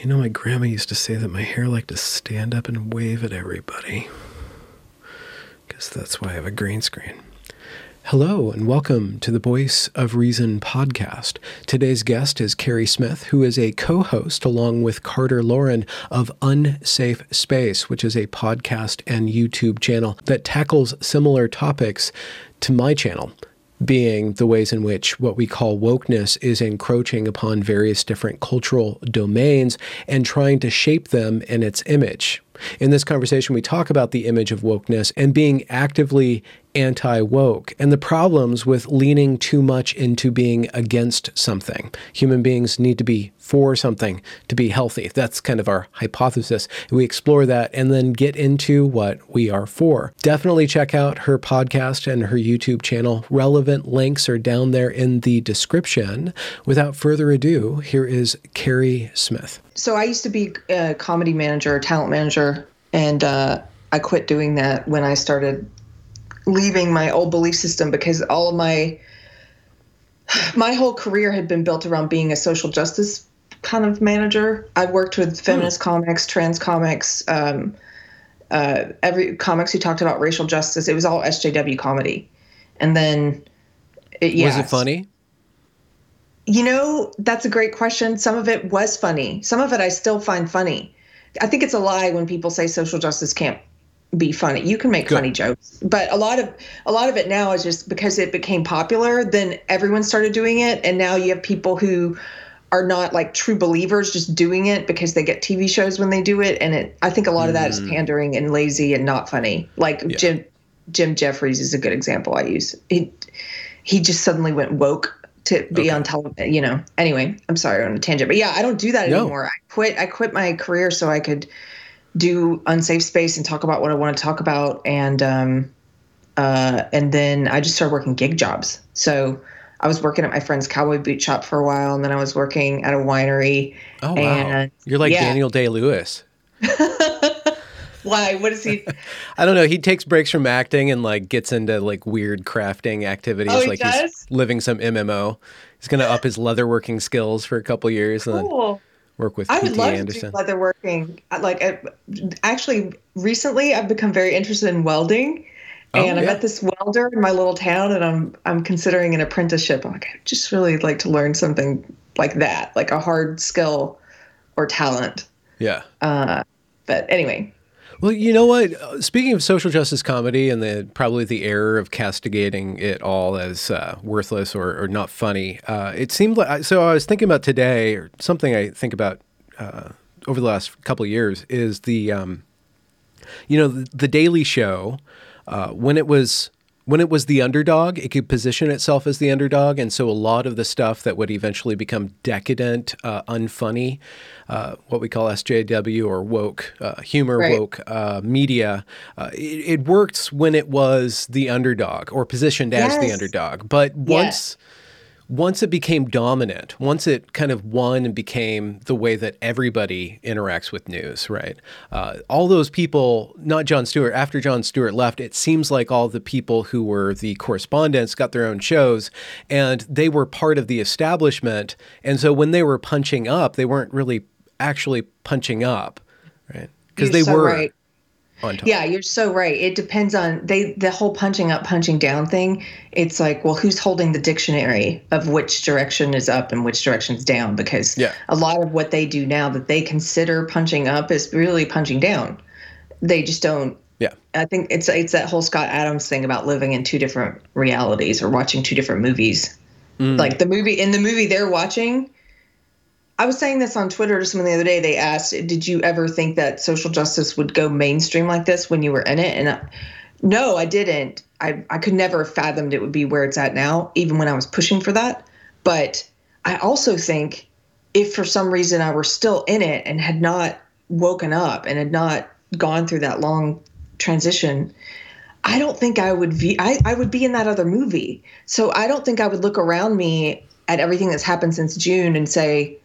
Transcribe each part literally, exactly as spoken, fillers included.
You know, my grandma used to say that my hair liked to stand up and wave at everybody. Guess that's why I have a green screen. Hello, and welcome to the Voice of Reason podcast. Today's guest is Keri Smith, who is a co-host along with Carter Lauren of Unsafe Space, which is a podcast and YouTube channel that tackles similar topics to my channel, being the ways in which what we call wokeness is encroaching upon various different cultural domains and trying to shape them in its image. In this conversation, we talk about the image of wokeness and being actively anti-woke and the problems with leaning too much into being against something. Human beings need to be for something to be healthy. That's kind of our hypothesis. We explore that and then get into what we are for. Definitely check out her podcast and her YouTube channel. Relevant links are down there in the description. Without further ado, here is Keri Smith. So I used to be a comedy manager, talent manager, and uh, I quit doing that when I started leaving my old belief system because all of my my whole career had been built around being a social justice kind of manager. I worked with feminist hmm. comics, trans comics, um, uh, every comics who talked about racial justice. It was all S J W comedy, and then it, yeah, was it funny? You know, that's a great question. Some of it was funny. Some of it I still find funny. I think it's a lie when people say social justice can't be funny. You can make Good. funny jokes, but a lot of a lot of it now is just because it became popular, then everyone started doing it, and now you have people who are not like true believers just doing it because they get T V shows when they do it, and it I think a lot of that mm. is pandering and lazy and not funny. Like yeah. Jim Jim Jeffries is a good example I use. He he just suddenly went woke to be okay. on television, you know. Anyway, I'm sorry on a tangent, but yeah, I don't do that no. anymore. I quit. I quit my career so I could do Unsafe Space and talk about what I want to talk about, and um, uh, and then I just started working gig jobs. So I was working at my friend's cowboy boot shop for a while, and then I was working at a winery. Oh wow! And, You're like yeah. Daniel Day-Lewis. Why? What is he? I don't know. He takes breaks from acting and like gets into like weird crafting activities. Oh, he like does? He's living some M M O. He's going to up his leatherworking skills for a couple years and cool. then work with I P T would love Anderson. to do leatherworking. Like, I, actually, recently I've become very interested in welding, and oh, yeah. I met this welder in my little town, and I'm I'm considering an apprenticeship. I'm like, I just really like to learn something like that, like a hard skill or talent. Yeah. Uh, but anyway. Well, you know what? Speaking of social justice comedy and the probably the error of castigating it all as uh, worthless or, or not funny, uh, it seemed like, so I was thinking about today, or something I think about uh, over the last couple of years is the, um, you know, the, the Daily Show, uh, when it was, when it was the underdog, it could position itself as the underdog. And so a lot of the stuff that would eventually become decadent, uh, unfunny, uh, what we call S J W or woke, uh, humor, right. woke uh, media, uh, it, it worked when it was the underdog or positioned yes. as the underdog. But once... Yes. Once it became dominant, once it kind of won and became the way that everybody interacts with news, right? Uh, all those people, not Jon Stewart, after Jon Stewart left, it seems like all the people who were the correspondents got their own shows and they were part of the establishment. And so when they were punching up, they weren't really actually punching up, right? Because they so were right. on top. Yeah, you're so right. It depends on they the whole punching up, punching down thing. It's like, well, who's holding the dictionary of which direction is up and which direction is down? Because yeah. a lot of what they do now that they consider punching up is really punching down. They just don't. Yeah. I think it's it's that whole Scott Adams thing about living in two different realities or watching two different movies. Mm. Like the movie in the movie they're watching. I was saying this on Twitter to someone the other day. They asked, did you ever think that social justice would go mainstream like this when you were in it? And I, no, I didn't. I, I could never have fathomed it would be where it's at now, even when I was pushing for that. But I also think if for some reason I were still in it and had not woken up and had not gone through that long transition, I don't think I would be, I, I would be in that other movie. So I don't think I would look around me at everything that's happened since June and say,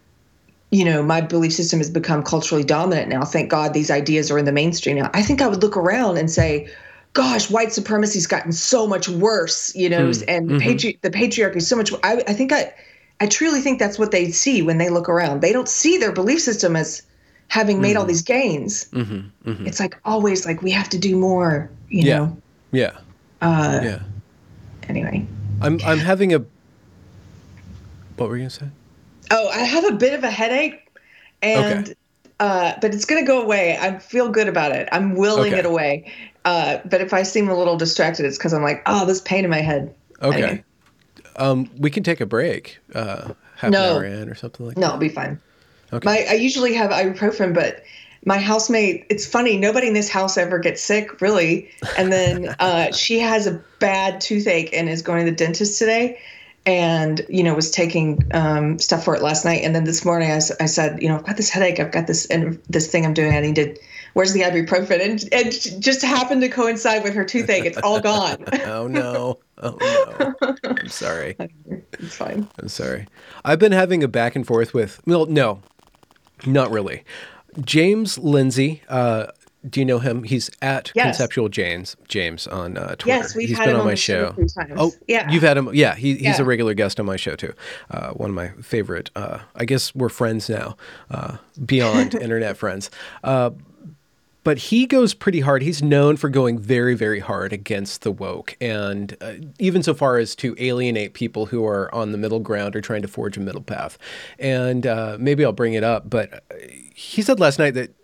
you know, my belief system has become culturally dominant now. Thank God these ideas are in the mainstream now. I think I would look around and say, gosh, white supremacy's gotten so much worse, you know, mm, and mm-hmm. patri- the patriarchy is so much. I, I think I, I truly think that's what they see when they look around. They don't see their belief system as having made mm-hmm. all these gains. Mm-hmm. Mm-hmm. It's like always like we have to do more, you yeah. know? Yeah. Uh, yeah. Anyway. I'm I'm having a, what were you going to say? Oh, I have a bit of a headache and, okay. uh, but it's going to go away. I feel good about it. I'm willing okay. it away. Uh, but if I seem a little distracted, it's because I'm like, oh, this pain in my head. Okay. Anyway. Um, we can take a break, uh, half no. an hour in or something like no, that. No, it'll be fine. Okay. My, I usually have ibuprofen, but my housemate, it's funny, nobody in this house ever gets sick, really. And then uh, she has a bad toothache and is going to the dentist today and, you know, was taking um, stuff for it last night. And then this morning I, I said, you know, I've got this headache. I've got this and this thing I'm doing. I need to, where's the ibuprofen? And it just happened to coincide with her toothache. It's all gone. Oh, no. Oh, no. I'm sorry. It's fine. I'm sorry. I've been having a back and forth with, well, no, not really. James Lindsay, uh, do you know him? He's at yes. Conceptual James James on uh, Twitter. Yes, we've he's had been him on my the show. show a few times. Oh, yeah, you've had him. Yeah, he, he's yeah. a regular guest on my show too. Uh, one of my favorite. Uh, I guess we're friends now, uh, beyond internet friends. Uh, But he goes pretty hard. He's known for going very, very hard against the woke, and uh, even so far as to alienate people who are on the middle ground or trying to forge a middle path. And uh, maybe I'll bring it up, but he said last night that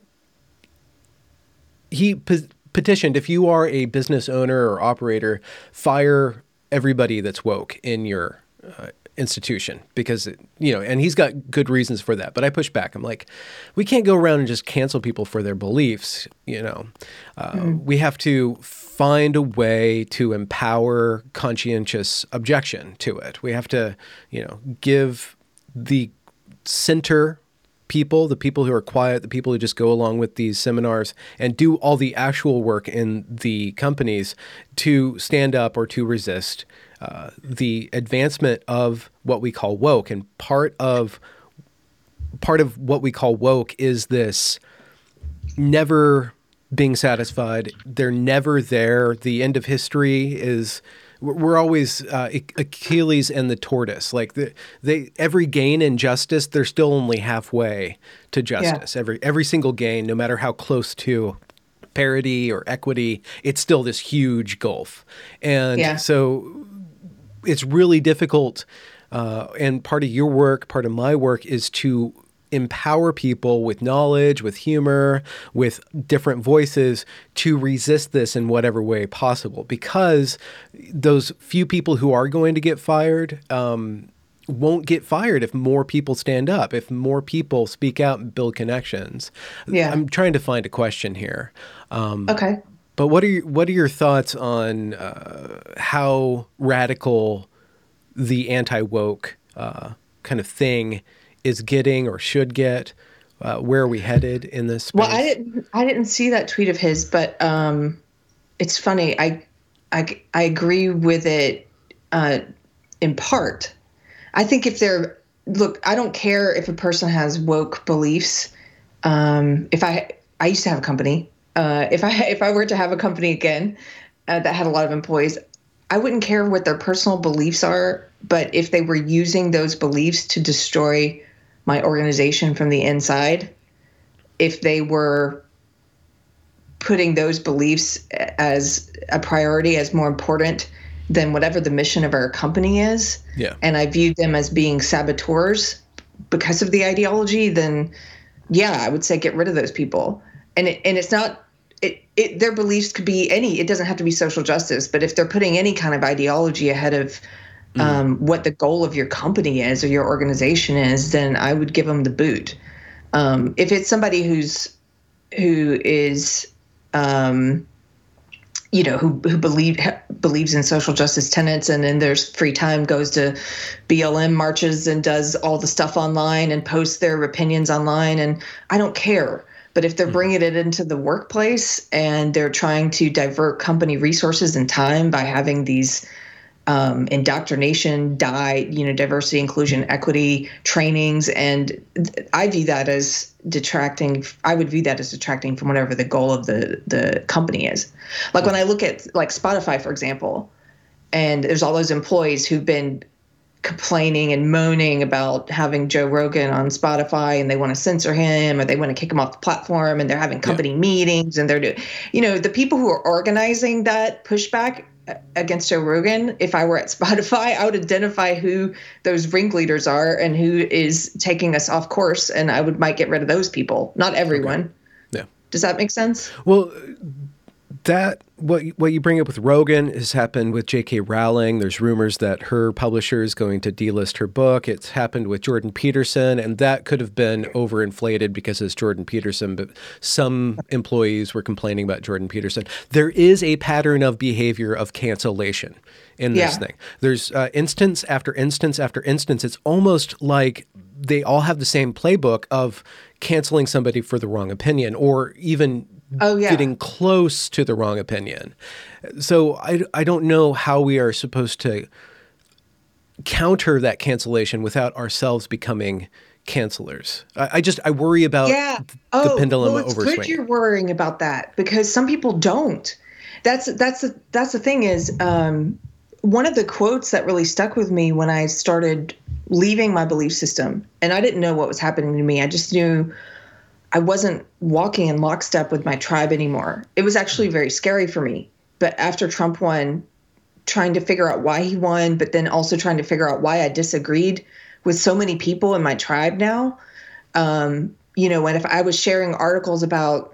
he pe- petitioned, if you are a business owner or operator, fire everybody that's woke in your uh, institution, because, it, you know, and he's got good reasons for that. But I push back. I'm like, we can't go around and just cancel people for their beliefs. You know, uh, mm-hmm. we have to find a way to empower conscientious objection to it. We have to, you know, give the center people, the people who are quiet, the people who just go along with these seminars and do all the actual work in the companies to stand up or to resist Uh, the advancement of what we call woke. And part of part of what we call woke is this never being satisfied. They're never there. The end of history is, we're always uh, Achilles and the tortoise. Like the, they, every gain in justice, they're still only halfway to justice. Yeah. Every every single gain, no matter how close to parity or equity, it's still this huge gulf. And yeah. so it's really difficult, uh, and part of your work, part of my work is to empower people with knowledge, with humor, with different voices to resist this in whatever way possible, because those few people who are going to get fired um, won't get fired if more people stand up, if more people speak out and build connections. Yeah. I'm trying to find a question here. Um, okay. But what are your, what are your thoughts on uh, how radical the anti-woke uh, kind of thing is getting or should get? Uh, where are we headed in this space? Well, I didn't I didn't see that tweet of his, but um, it's funny. I, I I agree with it uh, in part. I think if they're look, I don't care if a person has woke beliefs. Um, if I I used to have a company. Uh, if I if I were to have a company again uh, that had a lot of employees, I wouldn't care what their personal beliefs are. But if they were using those beliefs to destroy my organization from the inside, if they were putting those beliefs as a priority, as more important than whatever the mission of our company is, yeah. and I viewed them as being saboteurs because of the ideology, then yeah, I would say get rid of those people. And it, and it's not it, it their beliefs could be any. It doesn't have to be social justice, but if they're putting any kind of ideology ahead of mm. um, what the goal of your company is or your organization is, then I would give them the boot. Um, if it's somebody who's who is um, you know, who who believe believes in social justice tenets, and in their free time goes to B L M marches and does all the stuff online and posts their opinions online, and I don't care. But if they're bringing it into the workplace and they're trying to divert company resources and time by having these um, indoctrination, die, you know, diversity, inclusion, equity trainings, and I view that as detracting. I would view that as detracting from whatever the goal of the the company is. Like when I look at like Spotify, for example, and there's all those employees who've been complaining and moaning about having Joe Rogan on Spotify and they want to censor him or they want to kick him off the platform and they're having company yeah. meetings and they're doing, you know, the people who are organizing that pushback against Joe Rogan, if I were at Spotify, I would identify who those ringleaders are and who is taking us off course, and I would might get rid of those people, not everyone. Okay. Yeah. Does that make sense? Well, that what what you bring up with Rogan has happened with J K Rowling. There's rumors that her publisher is going to delist her book. It's happened with Jordan Peterson, and that could have been overinflated because it's Jordan Peterson, but some employees were complaining about Jordan Peterson. There is a pattern of behavior of cancellation in this yeah. thing. There's uh, instance after instance after instance. It's almost like they all have the same playbook of canceling somebody for the wrong opinion or even Oh, yeah. getting close to the wrong opinion. So I, I don't know how we are supposed to counter that cancellation without ourselves becoming cancelers. I, I just, I worry about yeah. oh, the pendulum well, it's overswinging. Good you're worrying about that because some people don't. That's, that's, the, that's the thing is um, one of the quotes that really stuck with me when I started leaving my belief system, and I didn't know what was happening to me. I just knew I wasn't walking in lockstep with my tribe anymore. It was actually very scary for me. But after Trump won, trying to figure out why he won, but then also trying to figure out why I disagreed with so many people in my tribe now. Um, you know, when if I was sharing articles about,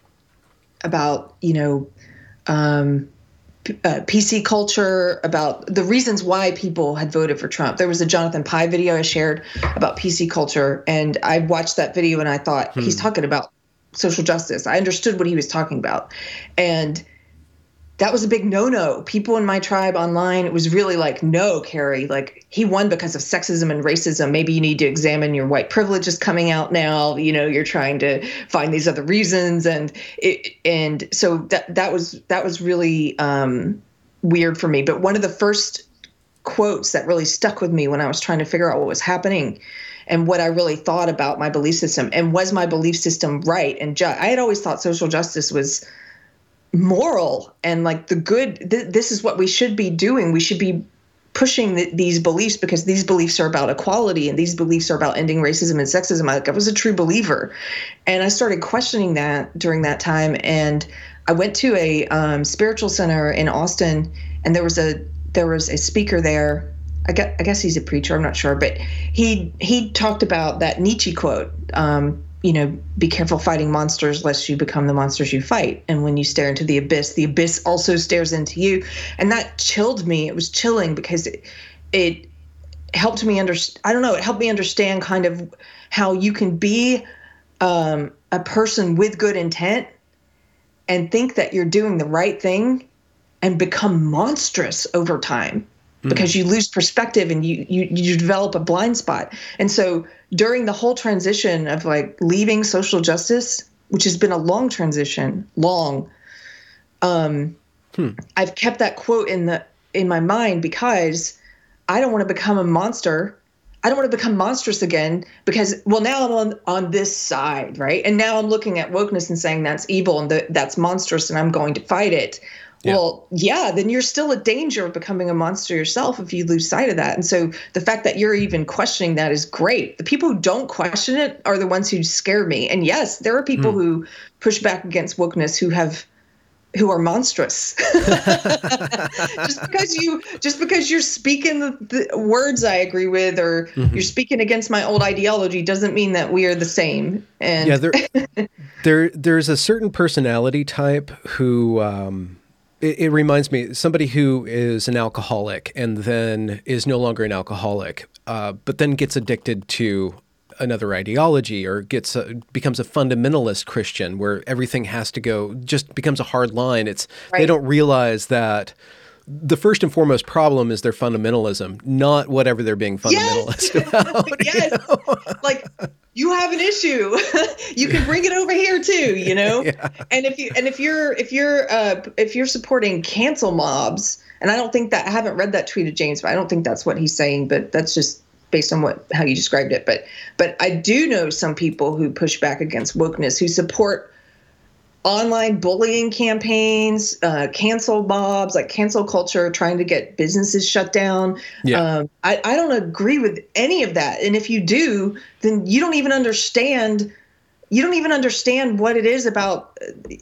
about, you know, um, Uh, P C culture, about the reasons why people had voted for Trump. There was a Jonathan Pye video I shared about P C culture, and I watched that video and I thought, hmm. he's talking about social justice. I understood what he was talking about. And that was a big no-no. People in my tribe online, it was really like, no, Carrie, like he won because of sexism and racism. Maybe you need to examine your white privilege is coming out now. You know, you're trying to find these other reasons. And it, and so that, that was, that was really um, weird for me. But one of the first quotes that really stuck with me when I was trying to figure out what was happening and what I really thought about my belief system and was my belief system right and just, I had always thought social justice was moral and like the good, th- this is what we should be doing. We should be pushing the, these beliefs because these beliefs are about equality and these beliefs are about ending racism and sexism. I, I was a true believer. And I started questioning that during that time. And I went to a um, spiritual center in Austin, and there was a, there was a speaker there. I guess, I guess he's a preacher. I'm not sure, but he, he talked about that Nietzsche quote, um, you know, be careful fighting monsters lest you become the monsters you fight. And when you stare into the abyss, the abyss also stares into you. And that chilled me. It was chilling because it, it helped me understand. I don't know. It helped me understand kind of how you can be um, a person with good intent and think that you're doing the right thing and become monstrous over time. Because you lose perspective and you, you you develop a blind spot. And so during the whole transition of like leaving social justice, which has been a long transition, long, um, hmm. I've kept that quote in the in my mind because I don't want to become a monster. I don't want to become monstrous again because, well, now I'm on, on this side, right? And now I'm looking at wokeness and saying that's evil and the, that's monstrous and I'm going to fight it. Yeah. Well, yeah, then you're still in danger of becoming a monster yourself if you lose sight of that. And so the fact that you're even questioning that is great. The people who don't question it are the ones who scare me. And yes, there are people mm. who push back against wokeness who have who are monstrous. just because you just because you're speaking the, the words I agree with or mm-hmm. you're speaking against my old ideology doesn't mean that we are the same. And yeah, there, there there's a certain personality type who um It, it reminds me, somebody who is an alcoholic and then is no longer an alcoholic, uh, but then gets addicted to another ideology or gets a, becomes a fundamentalist Christian where everything has to go, just becomes a hard line. It's right. They don't realize that the first and foremost problem is their fundamentalism, not whatever they're being fundamentalist yes. about. Yes, you know? Like you have an issue, you can bring it over here too, you know. Yeah. And if you and if you're if you're uh, if you're supporting cancel mobs, and I don't think that I haven't read that tweet of James, but I don't think that's what he's saying. But that's just based on what how you described it. But but I do know some people who push back against wokeness, who support online bullying campaigns, uh, cancel mobs, like cancel culture, trying to get businesses shut down. Yeah. Um, I, I don't agree with any of that. And if you do, then you don't even understand. You don't even understand what it is about.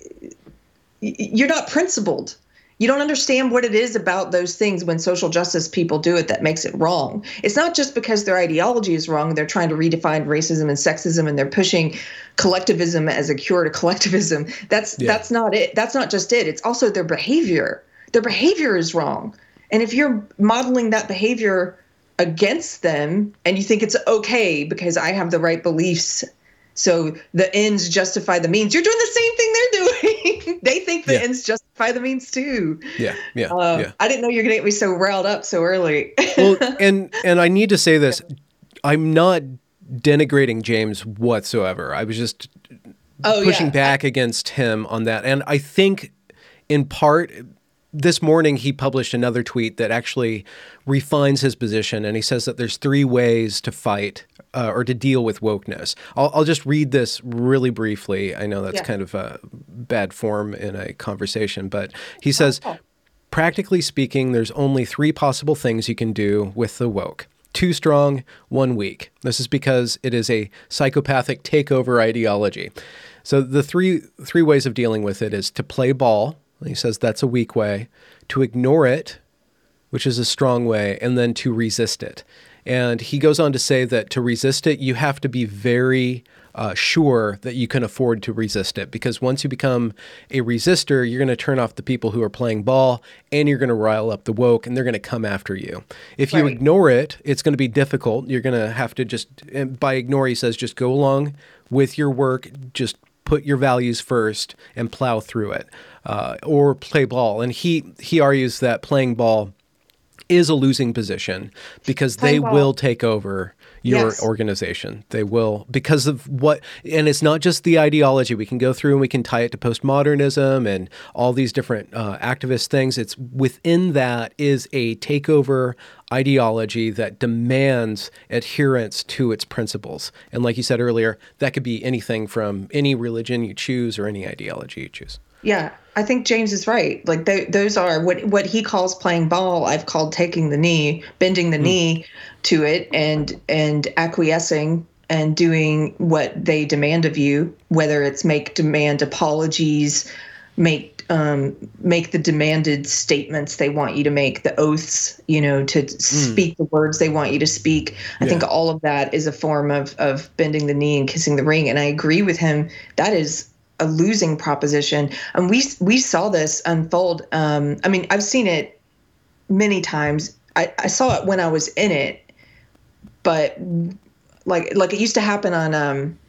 You're not principled. You don't understand what it is about those things when social justice people do it that makes it wrong. It's not just because their ideology is wrong. They're trying to redefine racism and sexism, and they're pushing collectivism as a cure to collectivism. That's yeah. that's not it. That's not just it. It's also their behavior. Their behavior is wrong. And if you're modeling that behavior against them and you think it's okay because I have the right beliefs, so the ends justify the means, you're doing the same thing they're doing. They think the yeah. ends justify the means too. Yeah, yeah, um, yeah. I didn't know you were going to get me so riled up so early. Well, and and I need to say this. I'm not denigrating James whatsoever. I was just oh, pushing yeah. back against him on that. And I think in part, this morning he published another tweet that actually refines his position. And he says that there's three ways to fight Uh, or to deal with wokeness. I'll, I'll just read this really briefly. I know that's yeah. kind of a bad form in a conversation, but he says, oh, oh. practically speaking, there's only three possible things you can do with the woke. Two strong, one weak. This is because it is a psychopathic takeover ideology. So the three three ways of dealing with it is to play ball. He says that's a weak way. To ignore it, which is a strong way, and then to resist it. And he goes on to say that to resist it, you have to be very uh, sure that you can afford to resist it. Because once you become a resistor, you're going to turn off the people who are playing ball, and you're going to rile up the woke, and they're going to come after you. If you right. ignore it, it's going to be difficult. You're going to have to just, by ignore, he says, just go along with your work, just put your values first and plow through it, uh, or play ball. And he, he argues that playing ball is a losing position because they ball. will take over your yes. organization. They will, because of what, and it's not just the ideology. We can go through and we can tie it to postmodernism and all these different uh, activist things. It's within that is a takeover ideology that demands adherence to its principles. And like you said earlier, that could be anything from any religion you choose or any ideology you choose. Yeah, I think James is right. Like they, those are what what he calls playing ball. I've called taking the knee, bending the mm. knee to it, and and acquiescing and doing what they demand of you. Whether it's make demand apologies, make um, make the demanded statements they want you to make, the oaths, you know, to mm. speak the words they want you to speak. I yeah. think all of that is a form of of bending the knee and kissing the ring. And I agree with him. That is a losing proposition. And we we saw this unfold. Um, I mean, I've seen it many times. I, I saw it when I was in it, but like like it used to happen on um,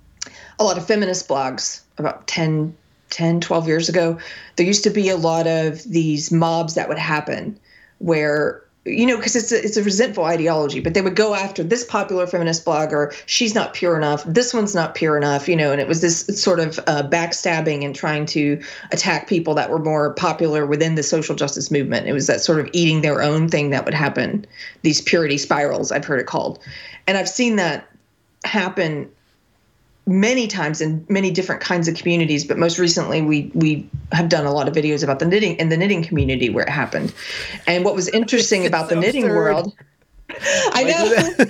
a lot of feminist blogs about ten, ten, twelve years ago. There used to be a lot of these mobs that would happen where, you know, because it's a, it's a resentful ideology, but they would go after this popular feminist blogger. She's not pure enough. This one's not pure enough, you know, and it was this sort of uh, backstabbing and trying to attack people that were more popular within the social justice movement. It was that sort of eating their own thing that would happen, these purity spirals, I've heard it called. And I've seen that happen many times in many different kinds of communities, but most recently we we have done a lot of videos about the knitting in the knitting community where it happened. And what was interesting about the so knitting absurd. world, I know,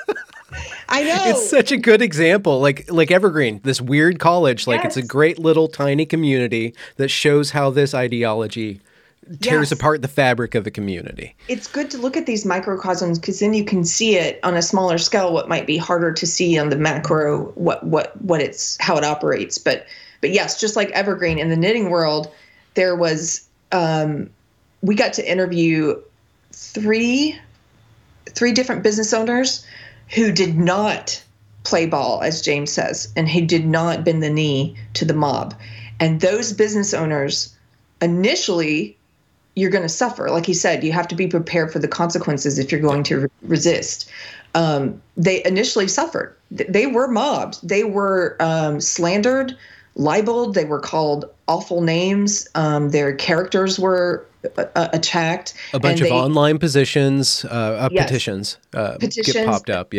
I know, it's such a good example. Like like Evergreen, this weird college, like yes. it's a great little tiny community that shows how this ideology tears yes. apart the fabric of the community. It's good to look at these microcosms because then you can see it on a smaller scale, what might be harder to see on the macro, what what what it's how it operates. But but yes, just like Evergreen in the knitting world, there was um, we got to interview three three different business owners who did not play ball, as James says, and who did not bend the knee to the mob. And those business owners initially, you're going to suffer. Like he said, you have to be prepared for the consequences if you're going to re- resist. Um, they initially suffered. They were mobbed. They were um, slandered, libeled. They were called awful names. Um, their characters were uh, attacked. A bunch and of they, online positions, uh, uh, yes, petitions, uh, petitions get popped up. Yeah.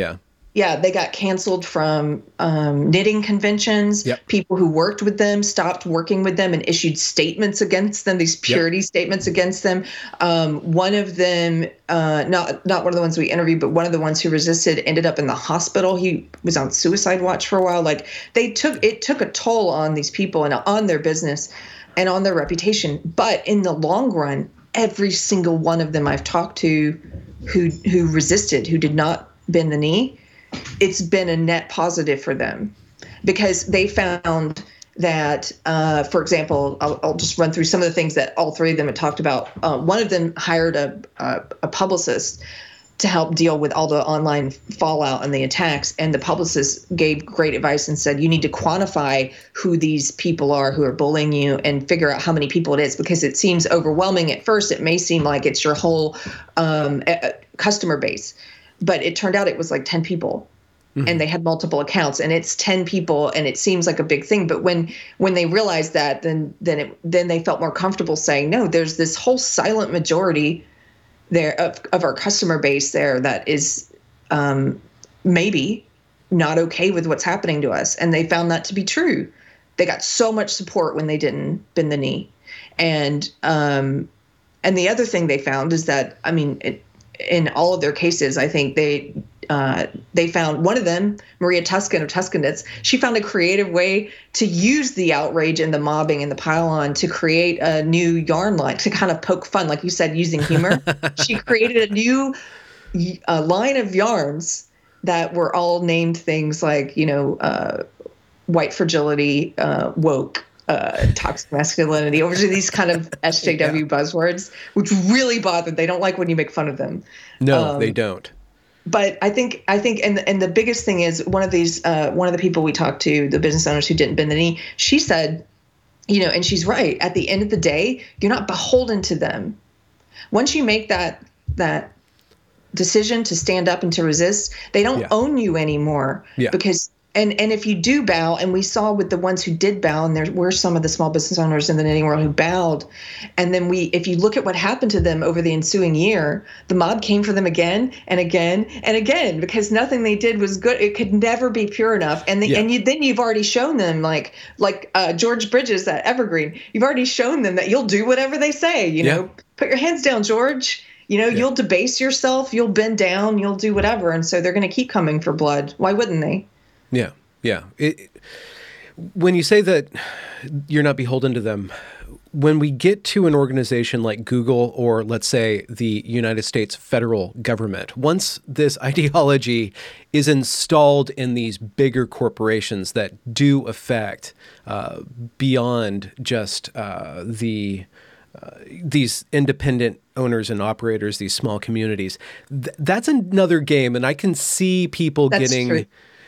Yeah, they got canceled from um, knitting conventions. Yep. People who worked with them stopped working with them and issued statements against them, these purity yep. statements against them. Um, one of them, uh, not not one of the ones we interviewed, but one of the ones who resisted ended up in the hospital. He was on suicide watch for a while. Like they took it took a toll on these people and on their business and on their reputation. But in the long run, every single one of them I've talked to who who resisted, who did not bend the knee, it's been a net positive for them because they found that, uh, for example, I'll, I'll just run through some of the things that all three of them had talked about. Uh, one of them hired a, a, a publicist to help deal with all the online fallout and the attacks. And the publicist gave great advice and said, you need to quantify who these people are who are bullying you and figure out how many people it is, because it seems overwhelming at first. It may seem like it's your whole um, customer base. But it turned out it was like ten people mm-hmm. and they had multiple accounts, and it's ten people and it seems like a big thing. But when when they realized that, then then it, then they felt more comfortable saying, no, there's this whole silent majority there of, of our customer base there that is um, maybe not okay with what's happening to us. And they found that to be true. They got so much support when they didn't bend the knee. And um, and the other thing they found is that, I mean, it, in all of their cases, I think they uh, they found one of them, Maria Tuscan of Tuscan Knits, she found a creative way to use the outrage and the mobbing and the pile-on to create a new yarn line, to kind of poke fun, like you said, using humor. She created a new uh, line of yarns that were all named things like, you know, uh, white fragility, uh, woke, Uh, toxic masculinity, over to these kind of S J W yeah. buzzwords, which really bother. They don't like when you make fun of them. No, um, they don't. But I think, I think, and and the biggest thing is one of these, uh, one of the people we talked to, the business owners who didn't bend the knee, she said, you know, and she's right. At the end of the day, you're not beholden to them. Once you make that that decision to stand up and to resist, they don't yeah. own you anymore. Yeah. Because. And and if you do bow, and we saw with the ones who did bow, and there were some of the small business owners in the knitting world who bowed, and then we, if you look at what happened to them over the ensuing year, the mob came for them again and again and again, because nothing they did was good. It could never be pure enough. And the, yeah. and you, then you've already shown them, like like uh, George Bridges at Evergreen, you've already shown them that you'll do whatever they say. You yeah. know, put your hands down, George. You know, yeah. you'll debase yourself, you'll bend down, you'll do whatever, and so they're going to keep coming for blood. Why wouldn't they? Yeah, yeah. It, when you say that you're not beholden to them, when we get to an organization like Google, or let's say the United States federal government, once this ideology is installed in these bigger corporations that do affect uh, beyond just uh, the uh, these independent owners and operators, these small communities, th- that's another game. And I can see people that's getting... True.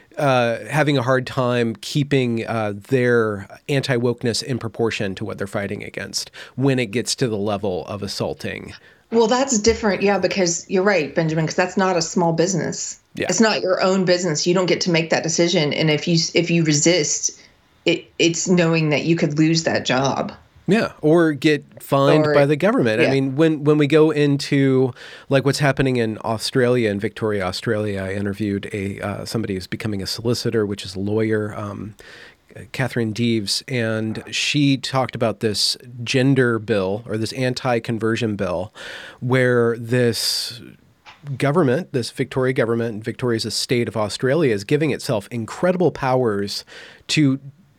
Uh, having a hard time keeping uh, their anti-wokeness in proportion to what they're fighting against when it gets to the level of assaulting. Well, that's different, yeah, because you're right, Benjamin, because that's not a small business. Yeah. It's not your own business. You don't get to make that decision. And if you if you resist, it it's knowing that you could lose that job. Yeah, or get fined or, by the government. Yeah. I mean, when when we go into like what's happening in Australia, in Victoria, Australia, I interviewed a uh, somebody who's becoming a solicitor, which is a lawyer, um, Catherine Deeves, and she talked about this gender bill, or this anti-conversion bill, where this government, this Victoria government, Victoria's a state of Australia, is giving itself incredible powers to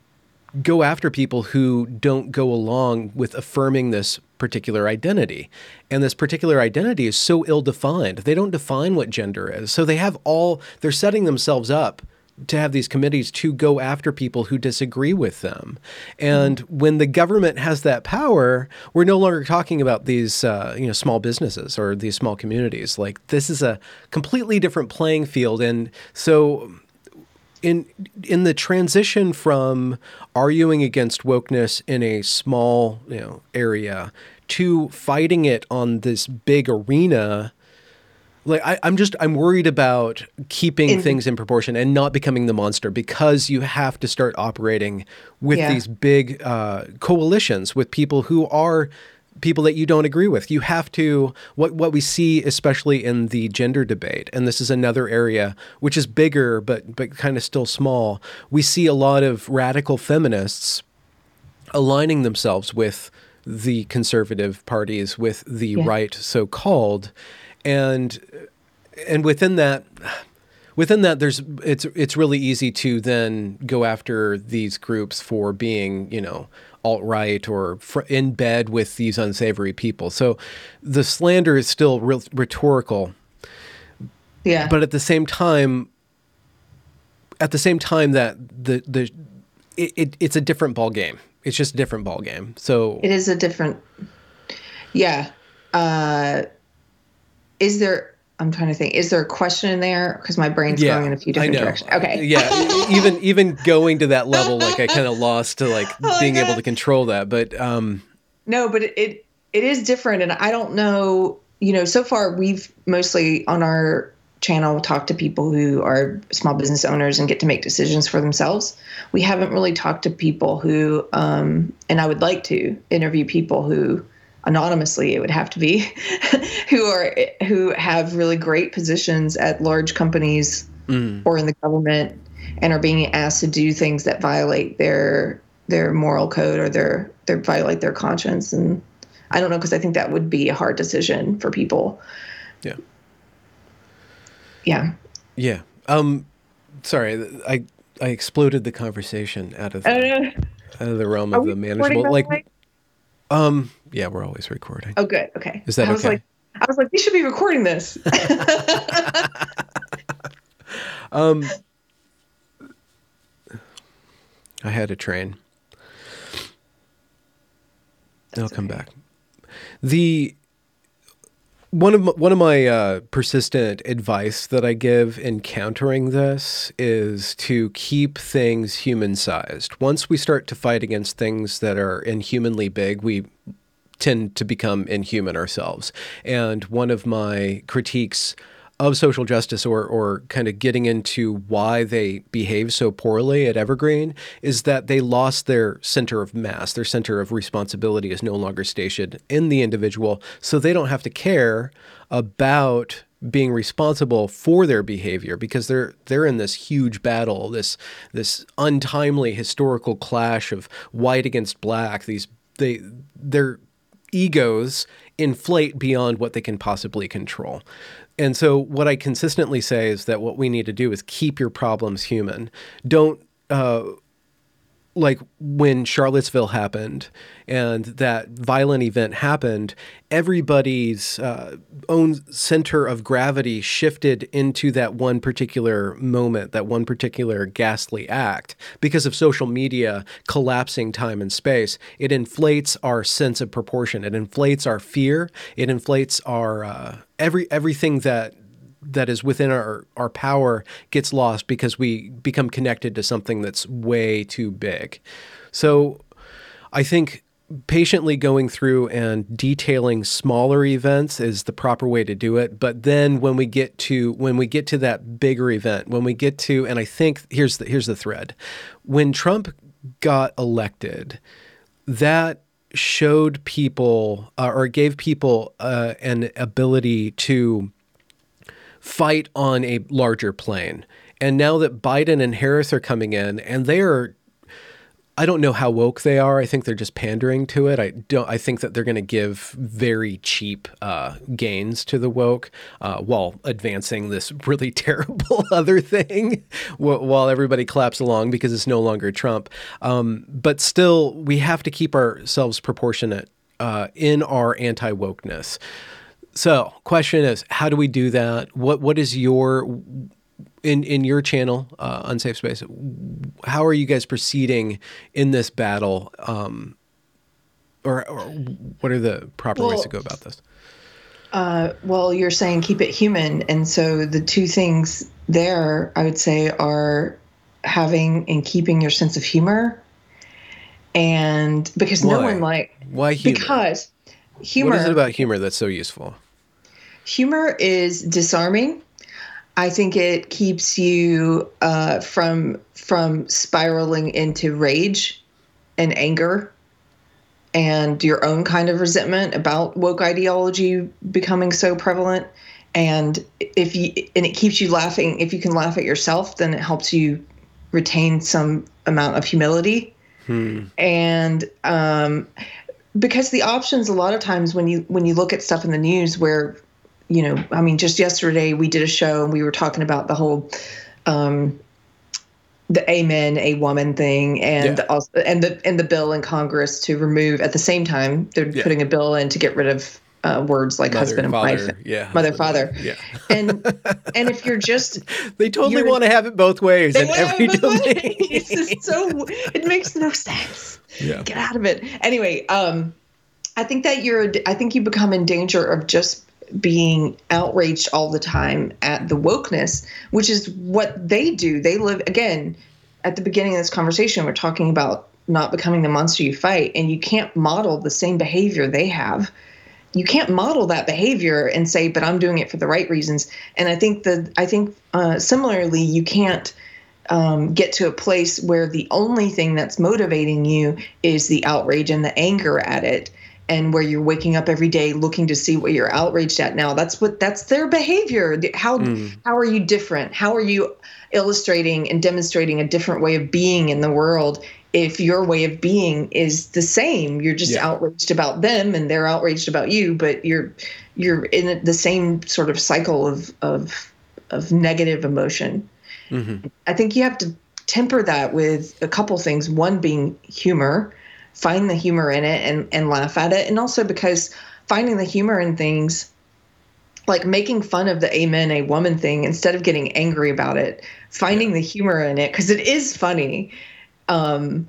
go after people who don't go along with affirming this particular identity. And this particular identity is so ill-defined. They don't define what gender is. So they have all, they're setting themselves up to have these committees to go after people who disagree with them. And mm-hmm. when the government has that power, we're no longer talking about these uh, you know, small businesses or these small communities. Like, this is a completely different playing field. And so In in the transition from arguing against wokeness in a small, you know, area to fighting it on this big arena, like I, I'm just I'm worried about keeping in, things in proportion and not becoming the monster, because you have to start operating with yeah. these big uh, coalitions with people who are people that you don't agree with. You have to, what, what we see, especially in the gender debate, and this is another area which is bigger, but, but kind of still small. We see a lot of radical feminists aligning themselves with the conservative parties, with the Yeah. right, so-called, and, and within that, Within that, there's it's it's really easy to then go after these groups for being, you know, alt-right or fr- in bed with these unsavory people. So the slander is still real rhetorical. Yeah. But at the same time, at the same time that the the it, it it's a different ball game. It's just a different ball game. So It is a different. Yeah. Uh, is there? I'm trying to think. Is there a question in there? Because my brain's yeah, going in a few I different know. directions. Okay. Yeah, e- even even going to that level, like I kind of lost to like Oh my being able God. to control that. But um, No, but it, it it is different, and I don't know. You know, so far we've mostly on our channel talked to people who are small business owners and get to make decisions for themselves. We haven't really talked to people who, um, and I would like to interview people who, anonymously, it would have to be, who are who have really great positions at large companies mm, or in the government, and are being asked to do things that violate their their moral code or their their violate their conscience. And I don't know, because I think that would be a hard decision for people. yeah. Yeah. Yeah. Um, sorry, I I exploded the conversation out of the, Uh, out of the realm are of we the recording, manageable. by the Like, way? um, yeah, we're always recording. Oh, good. Okay. Is that I was okay? like, I was like, we should be recording this. um, I had a train. I'll come okay. back. The one of my, one of my uh, persistent advice that I give in countering this is to keep things human-sized. Once we start to fight against things that are inhumanly big, we tend to become inhuman ourselves. And one of my critiques of social justice, or or kind of getting into why they behave so poorly at Evergreen, is that they lost their center of mass. Their center of responsibility is no longer stationed in the individual, so they don't have to care about being responsible for their behavior, because they're they're in this huge battle, this this untimely historical clash of white against black. These they their egos inflate beyond what they can possibly control. And so what I consistently say is that what we need to do is keep your problems human. Don't, uh, like when Charlottesville happened and that violent event happened, everybody's uh, own center of gravity shifted into that one particular moment, that one particular ghastly act. Because of social media collapsing time and space, it inflates our sense of proportion. It inflates our fear. It inflates our uh, every everything that that is within our, our power gets lost because we become connected to something that's way too big. So I think patiently going through and detailing smaller events is the proper way to do it. But then when we get to, when we get to that bigger event, when we get to, and I think here's the, here's the thread. When Trump got elected, that showed people uh, or gave people uh, an ability to fight on a larger plane. And now that Biden and Harris are coming in, and they are, I don't know how woke they are. I think they're just pandering to it. I don't. I think that they're going to give very cheap uh, gains to the woke uh, while advancing this really terrible other thing, while everybody claps along because it's no longer Trump. Um, but still, we have to keep ourselves proportionate uh, in our anti-wokeness. So, question is, how do we do that? What What is your in in your channel, uh, Unsafe Space? How are you guys proceeding in this battle, um, or, or what are the proper Well, ways to go about this? Uh, well, you're saying keep it human, and so the two things there, I would say, are having and keeping your sense of humor, and because Why? no one like Why humor? Because humor. What is it about humor that's so useful? Humor is disarming. I think it keeps you uh, from from spiraling into rage and anger and your own kind of resentment about woke ideology becoming so prevalent. And if you, and it keeps you laughing, if you can laugh at yourself, then it helps you retain some amount of humility. Hmm. And, um, because the options, a lot of times when you, when you look at stuff in the news where, you know, I mean, just yesterday we did a show and we were talking about the whole, um, the amen, a woman thing, and yeah. also, and the and the bill in Congress to remove at the same time they're yeah. putting a bill in to get rid of uh, words like mother, husband and father, wife, yeah, mother, father, wife, yeah. and and if you're just they totally want to have it both ways in every domain. It's just so it makes no sense. Yeah. Get out of it. Anyway, um, I think that you're. I think you become in danger of just being outraged all the time at the wokeness, which is what they do. They live, again, at the beginning of this conversation, we're talking about not becoming the monster you fight, and you can't model the same behavior they have. You can't model that behavior and say, but I'm doing it for the right reasons. And I think that, I think uh, similarly, you can't um, get to a place where the only thing that's motivating you is the outrage and the anger at it. And where you're waking up every day looking to see what you're outraged at now. That's what that's their behavior. How mm. how are you different? How are you illustrating and demonstrating a different way of being in the world if your way of being is the same? You're just yeah. outraged about them and they're outraged about you, but you're you're in the same sort of cycle of of of negative emotion. Mm-hmm. I think you have to temper that with a couple things. One being humor. Find the humor in it and, and laugh at it. And also because finding the humor in things, like making fun of the amen, a woman thing, instead of getting angry about it, finding the humor in it, because it is funny. Um,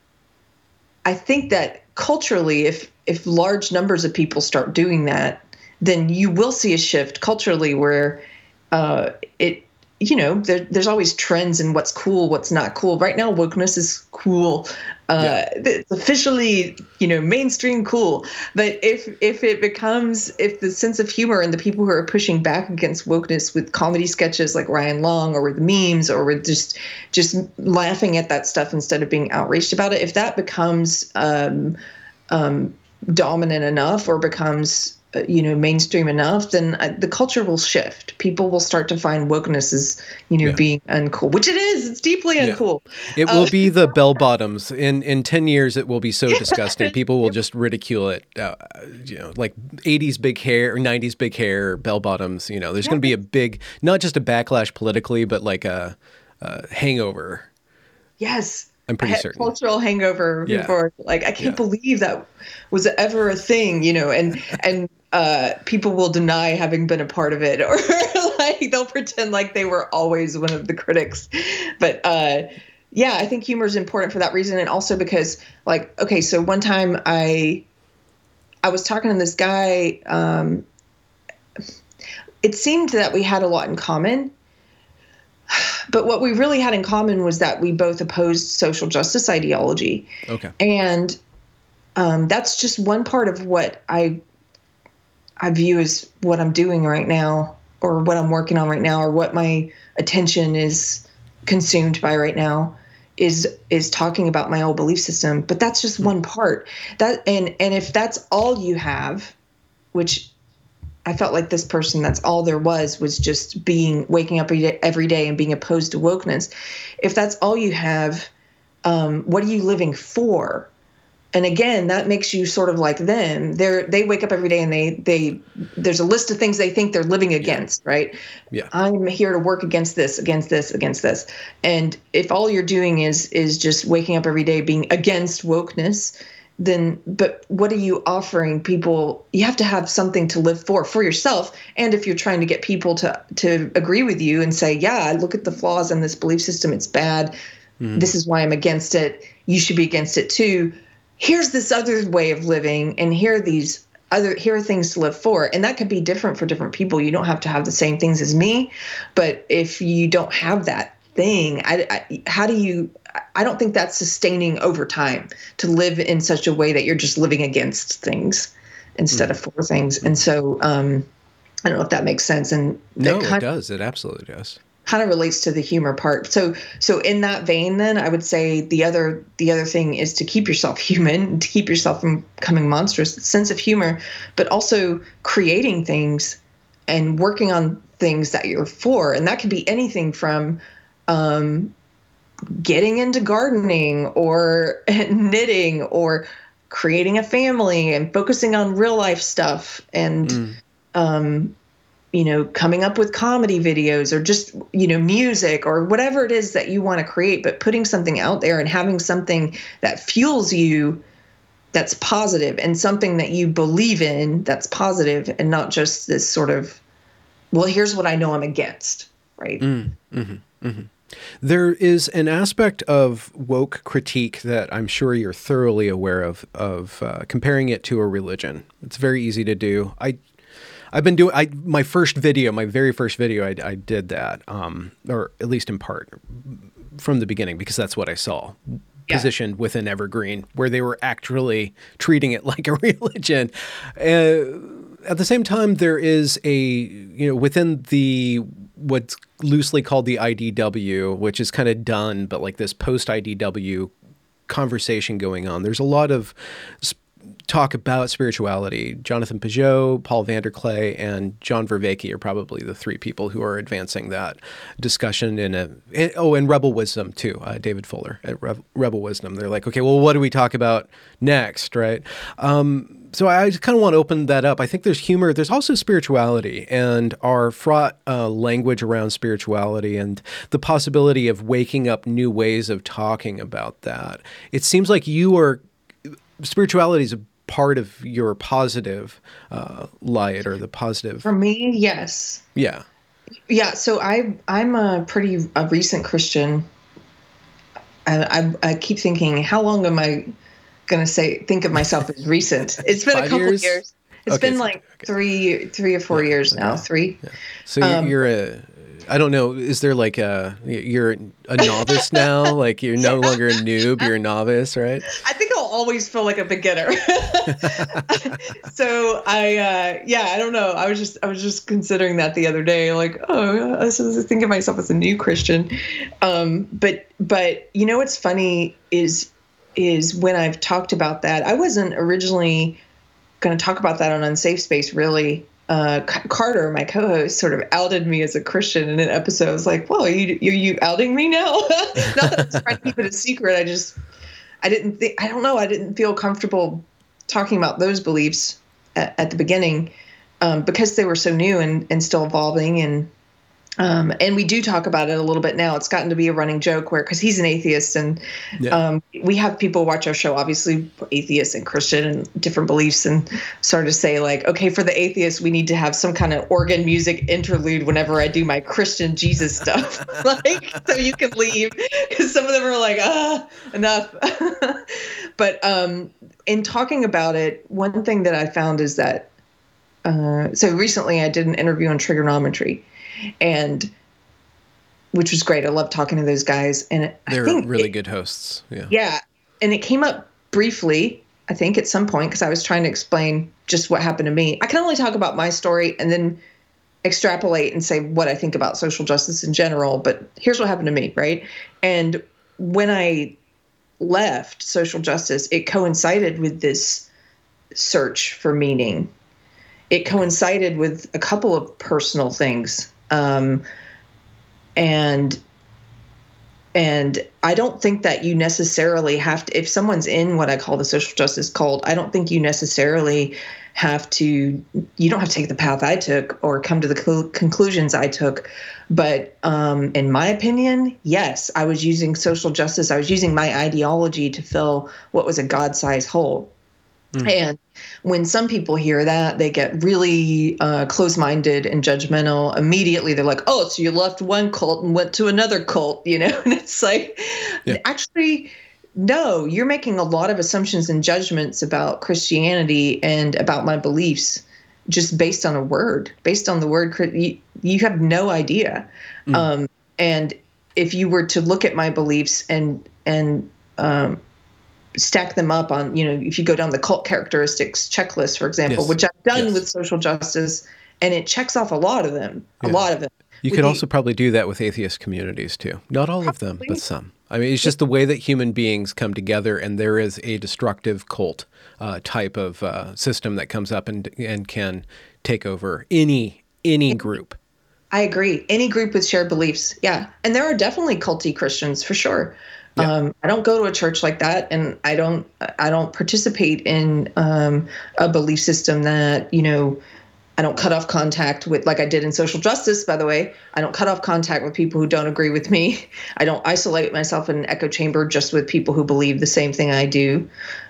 I think that culturally, if if large numbers of people start doing that, then you will see a shift culturally where uh, it, you know, there, there's always trends in what's cool, what's not cool. Right now, wokeness is cool. Uh, yeah. It's officially, you know, mainstream cool. But if if it becomes, if the sense of humor and the people who are pushing back against wokeness with comedy sketches like Ryan Long or with memes or with just just laughing at that stuff instead of being outraged about it, if that becomes um, um, dominant enough or becomes you know, mainstream enough, then uh, the culture will shift. People will start to find wokeness as, you know, yeah. being uncool, which it is. It's deeply uncool. Yeah. It uh, will be the bell bottoms. In in ten years, it will be so disgusting. People will just ridicule it. Uh, you know, like eighties big hair or nineties big hair, bell bottoms. You know, there's yeah. going to be a big, not just a backlash politically, but like a, a hangover. Yes. I'm pretty certain. Cultural hangover yeah. before, like, I can't yeah. believe that was ever a thing, you know, and, and, uh, people will deny having been a part of it, or like they'll pretend like they were always one of the critics. But, uh, yeah, I think humor is important for that reason. And also because, like, okay, so one time I, I was talking to this guy, um, it seemed that we had a lot in common. But what we really had in common was that we both opposed social justice ideology. Okay. And um, that's just one part of what I I view as what I'm doing right now, or what I'm working on right now, or what my attention is consumed by right now, is is talking about my old belief system. But that's just mm-hmm. one part. That and and if that's all you have, which I felt like this person, that's all there was, was just being, waking up every day, every day and being opposed to wokeness. If that's all you have, um, what are you living for? And again, that makes you sort of like them. They're, they wake up every day and they, they, there's a list of things they think they're living against, right? Yeah. I'm here to work against this, against this, against this. And if all you're doing is, is just waking up every day being against wokeness, then, but what are you offering people? You have to have something to live for, for yourself. And if you're trying to get people to, to agree with you and say, yeah, look at the flaws in this belief system, it's bad. Mm. This is why I'm against it. You should be against it too. Here's this other way of living. And here are these other, here are things to live for. And that could be different for different people. You don't have to have the same things as me, but if you don't have that thing, I, I, how do you, I don't think that's sustaining over time to live in such a way that you're just living against things instead mm. of for things. And so um, I don't know if that makes sense. And no, it does. It absolutely does. kind of relates to the humor part. So, so in that vein, then I would say the other, the other thing is to keep yourself human, to keep yourself from becoming monstrous, sense of humor, but also creating things and working on things that you're for. And that could be anything from, um, getting into gardening or knitting or creating a family and focusing on real life stuff and, mm. um, you know, coming up with comedy videos or just, you know, music or whatever it is that you want to create, but putting something out there and having something that fuels you that's positive and something that you believe in that's positive and not just this sort of, well, here's what I know I'm against, right? Mm, mm-hmm, mm-hmm. There is an aspect of woke critique that I'm sure you're thoroughly aware of, of uh, comparing it to a religion. It's very easy to do. I I've been doing, I, my first video, my very first video, I, I did that, um, or at least in part, from the beginning, because that's what I saw, yeah. positioned within Evergreen, where they were actually treating it like a religion. Uh, at the same time, there is a, you know, within the, what's loosely called the I D W, which is kind of done, but like this post-I D W conversation going on. There's a lot of sp- talk about spirituality. Jonathan Pageau, Paul Vanderklay, and John Vervaeke are probably the three people who are advancing that discussion in a, and, oh, and Rebel Wisdom too, uh, David Fuller at Re- Rebel Wisdom. They're like, okay, well, what do we talk about next, right? Um, so I just kind of want to open that up. I think there's humor. There's also spirituality and our fraught uh, language around spirituality and the possibility of waking up new ways of talking about that. It seems like you are, spirituality is a part of your positive uh, light or the positive. For me, yes. Yeah. Yeah. So I, I'm a pretty a recent Christian. I, I, I keep thinking, how long am I going to say, think of myself as recent? It's been a couple years? of years. It's okay, been like okay. three, three or four yeah, years okay. now. Three. Yeah. So um, you're a, I don't know. Is there like a, you're a novice now? Like you're no longer a noob, you're a novice, right? I think I'll always feel like a beginner. So I, uh, yeah, I don't know. I was just, I was just considering that the other day, like, oh, I was thinking of myself as a new Christian. Um, but, but you know, what's funny is, is when I've talked about that, I wasn't originally going to talk about that on Unsafe Space, really. Uh, Carter, my co-host, sort of outed me as a Christian in an episode. I was like, "Whoa, are you, are you outing me now?" Not that I was trying to keep it a secret. I just, I didn't think, I don't know, I didn't feel comfortable talking about those beliefs at, at the beginning um, because they were so new and, and still evolving. And um, and we do talk about it a little bit now. It's gotten to be a running joke where, because he's an atheist, and yeah. um, we have people watch our show, obviously atheists and Christian and different beliefs, and sort of say like, okay, for the atheists, we need to have some kind of organ music interlude whenever I do my Christian Jesus stuff, like, so you can leave, because some of them are like, ah, enough. But um, in talking about it, one thing that I found is that, uh, so recently I did an interview on trigonometry, and which was great. I love talking to those guys, and they're I think really it, good hosts. Yeah. Yeah. And it came up briefly, I think at some point, because I was trying to explain just what happened to me. I can only talk about my story and then extrapolate and say what I think about social justice in general. But here's what happened to me. Right. And when I left social justice, it coincided with this search for meaning. It coincided with a couple of personal things. Um, and, and I don't think that you necessarily have to, if someone's in what I call the social justice cult, I don't think you necessarily have to, you don't have to take the path I took or come to the cl- conclusions I took. But um, in my opinion, yes, I was using social justice. I was using my ideology to fill what was a God-sized hole. Mm. And when some people hear that, they get really uh, close-minded and judgmental. Immediately, they're like, oh, so you left one cult and went to another cult, you know? And it's like, yeah. Actually, no, you're making a lot of assumptions and judgments about Christianity and about my beliefs just based on a word, based on the word. You, you have no idea. Mm. Um, and if you were to look at my beliefs and, and, um, stack them up on, you know, if you go down the cult characteristics checklist, for example, yes. which I've done yes. with social justice, and it checks off a lot of them, yeah. a lot of them. You with could the, also probably do that with atheist communities too. Not all probably, of them, but some. I mean, it's just the way that human beings come together, and there is a destructive cult uh, type of uh, system that comes up and and can take over any any group. I agree. Any group with shared beliefs. Yeah. And there are definitely culty Christians for sure. Yeah. Um, I don't go to a church like that, and I don't I don't participate in um, a belief system that, you know, I don't cut off contact with, like I did in social justice, by the way. I don't cut off contact with people who don't agree with me. I don't isolate myself in an echo chamber just with people who believe the same thing I do.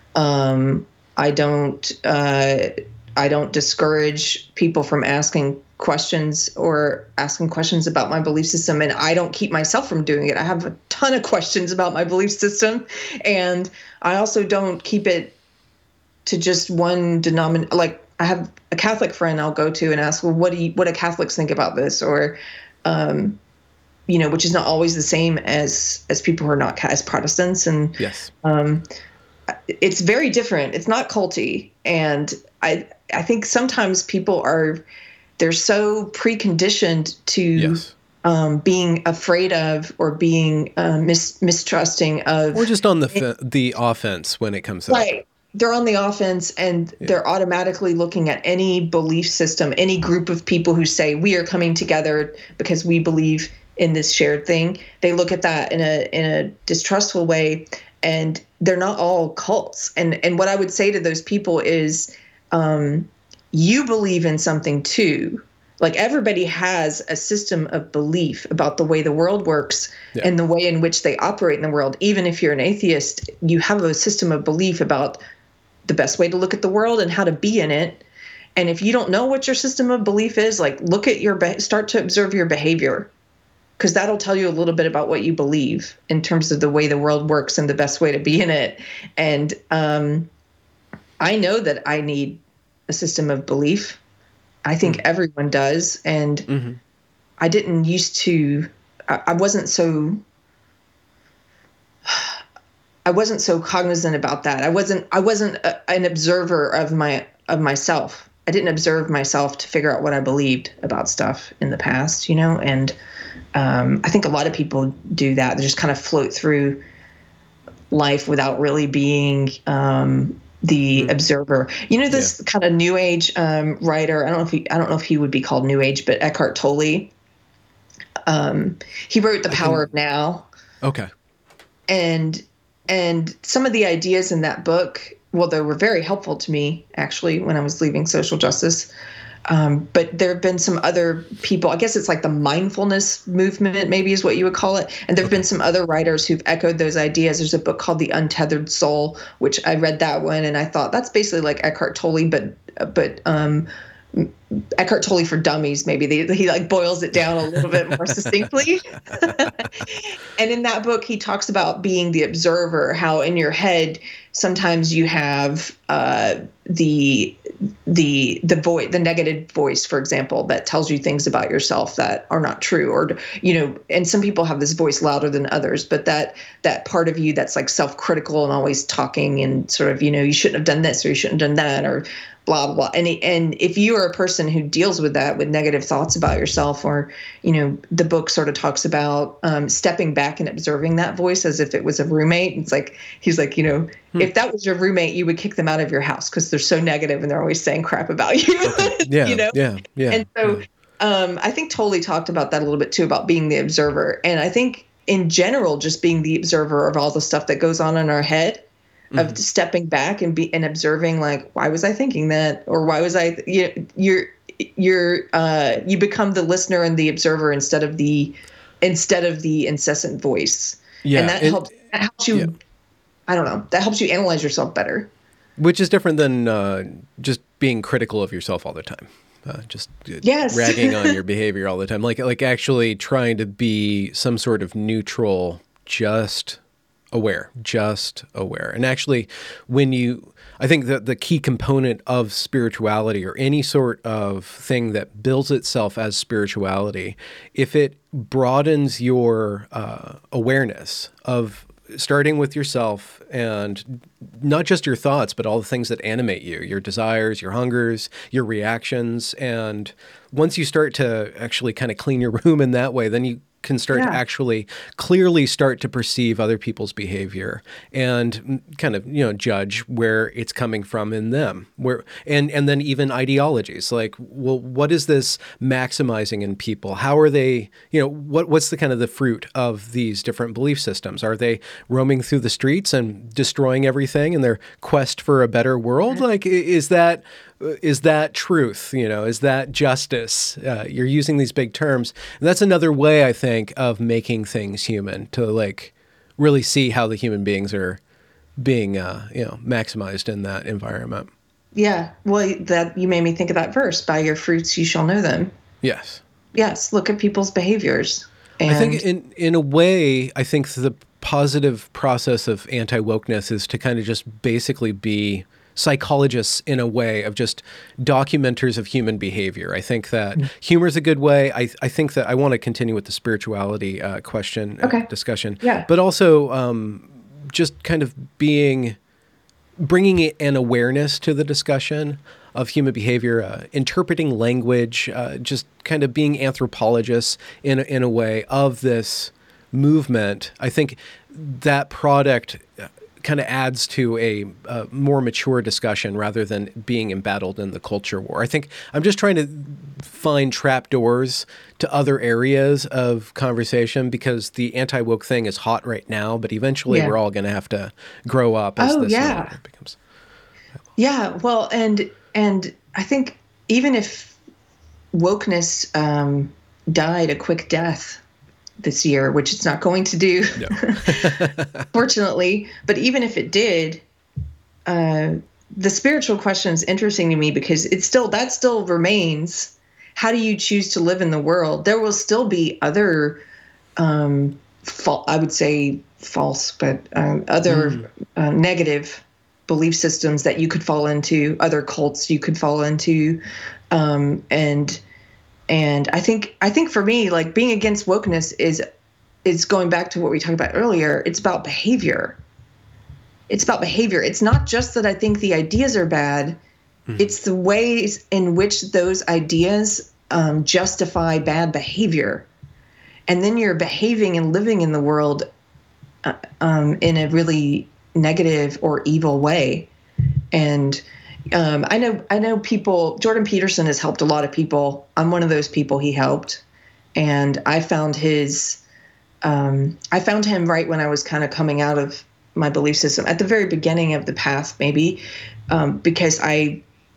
Um, I don't uh, I don't discourage people from asking questions or asking questions about my belief system. And I don't keep myself from doing it. I have a ton of questions about my belief system. And I also don't keep it to just one denomination. Like, I have a Catholic friend I'll go to and ask, well, what do you, what do Catholics think about this? Or, um, you know, which is not always the same as, as people who are not as Protestants. And, yes, um, it's very different. It's not culty. And I, I think sometimes people are, they're so preconditioned to yes. um, being afraid of or being uh, mis- mistrusting of. Or just on the f- the offense when it comes up. Right. They're on the offense, and yeah. they're automatically looking at any belief system, any group of people who say we are coming together because we believe in this shared thing. They look at that in a in a distrustful way, and they're not all cults. And and what I would say to those people is, um, you believe in something too. Like, everybody has a system of belief about the way the world works yeah. and the way in which they operate in the world. Even if you're an atheist, you have a system of belief about the best way to look at the world and how to be in it. And if you don't know what your system of belief is, like, look at your, start to observe your behavior, because that'll tell you a little bit about what you believe in terms of the way the world works and the best way to be in it. And um, I know that I need a system of belief. I think mm-hmm. everyone does. And mm-hmm. I didn't used to, I, I wasn't so, I wasn't so cognizant about that. I wasn't, I wasn't a, an observer of my, of myself. I didn't observe myself to figure out what I believed about stuff in the past, you know? And um, I think a lot of people do that. They just kind of float through life without really being, um, the mm-hmm. observer. You know, this yeah. kind of new age um, writer, I don't know if he, I don't know if he would be called new age, but Eckhart Tolle, um, he wrote The Power of Now. Okay. And, and some of the ideas in that book, well, they were very helpful to me actually when I was leaving social justice. Um, but there have been some other people, I guess it's like the mindfulness movement, maybe is what you would call it. And there have okay. been some other writers who've echoed those ideas. There's a book called The Untethered Soul, which I read that one. And I thought that's basically like Eckhart Tolle, but, but, um, Eckhart Tolle for dummies, maybe they, he like boils it down a little bit more succinctly. And in that book, he talks about being the observer, how in your head, sometimes you have uh, the the the voice, the negative voice, for example, that tells you things about yourself that are not true, or you know. And some people have this voice louder than others, but that that part of you that's like self-critical and always talking and sort of, you know, you shouldn't have done this or you shouldn't have done that or blah, blah, blah. And, and if you are a person who deals with that, with negative thoughts about yourself, or, you know, the book sort of talks about um, stepping back and observing that voice as if it was a roommate. It's like, he's like, you know, hmm. if that was your roommate, you would kick them out of your house because they're so negative and they're always saying crap about you. Yeah, you know? yeah, yeah. And so yeah. um, I think Tolle talked about that a little bit too, about being the observer. And I think in general, just being the observer of all the stuff that goes on in our head, of mm-hmm. stepping back and be and observing, like, why was I thinking that, or why was I? You, you're you're uh, you become the listener and the observer instead of the instead of the incessant voice. Yeah, and that it, helps. That helps you. Yeah. I don't know. That helps you analyze yourself better. Which is different than uh, just being critical of yourself all the time. Uh, just uh, yes. ragging on your behavior all the time. Like like actually trying to be some sort of neutral, just. Aware, just aware. And actually, when you, I think that the key component of spirituality or any sort of thing that builds itself as spirituality, if it broadens your uh, awareness of starting with yourself and not just your thoughts, but all the things that animate you, your desires, your hungers, your reactions. And once you start to actually kind of clean your room in that way, then you can start Yeah. to actually clearly start to perceive other people's behavior and kind of, you know, judge where it's coming from in them. Where and and then even ideologies like, well, what is this maximizing in people? How are they, you know, what what's the kind of the fruit of these different belief systems? Are they roaming through the streets and destroying everything in their quest for a better world? Like, i- is that is that truth? You know, is that justice? Uh, you're using these big terms. And that's another way, I think, of making things human, to like really see how the human beings are being, uh, you know, maximized in that environment. Yeah. Well, that you made me think of that verse, by your fruits you shall know them. Yes. Yes. Look at people's behaviors. And I think in, in a way, I think the positive process of anti-wokeness is to kind of just basically be psychologists in a way of just documenters of human behavior. I think that mm. humor is a good way. I, I think that I want to continue with the spirituality uh, question okay. uh, discussion, yeah. but also um, just kind of being, bringing an awareness to the discussion of human behavior, uh, interpreting language, uh, just kind of being anthropologists in a, in a way of this movement. I think that product kind of adds to a, a more mature discussion rather than being embattled in the culture war. I think I'm just trying to find trapdoors to other areas of conversation because the anti-woke thing is hot right now, but eventually yeah. we're all going to have to grow up as oh, this yeah. becomes. Yeah, well, and and I think even if wokeness um, died a quick death this year, which it's not going to do, no. fortunately. But even if it did, uh, the spiritual question is interesting to me because it's still, that still remains. How do you choose to live in the world? There will still be other, um, fa- I would say false, but um, other mm. uh, negative belief systems that you could fall into, other cults you could fall into, um, and And I think I think for me, like being against wokeness is is going back to what we talked about earlier. It's about behavior. It's about behavior. It's not just that I think the ideas are bad. Mm-hmm. It's the ways in which those ideas um, justify bad behavior. And then you're behaving and living in the world uh, um, in a really negative or evil way. And Um, I know I know people, Jordan Peterson has helped a lot of people. I'm one of those people he helped. And I found his, um, I found him right when I was kind of coming out of my belief system at the very beginning of the path, maybe, um, because I,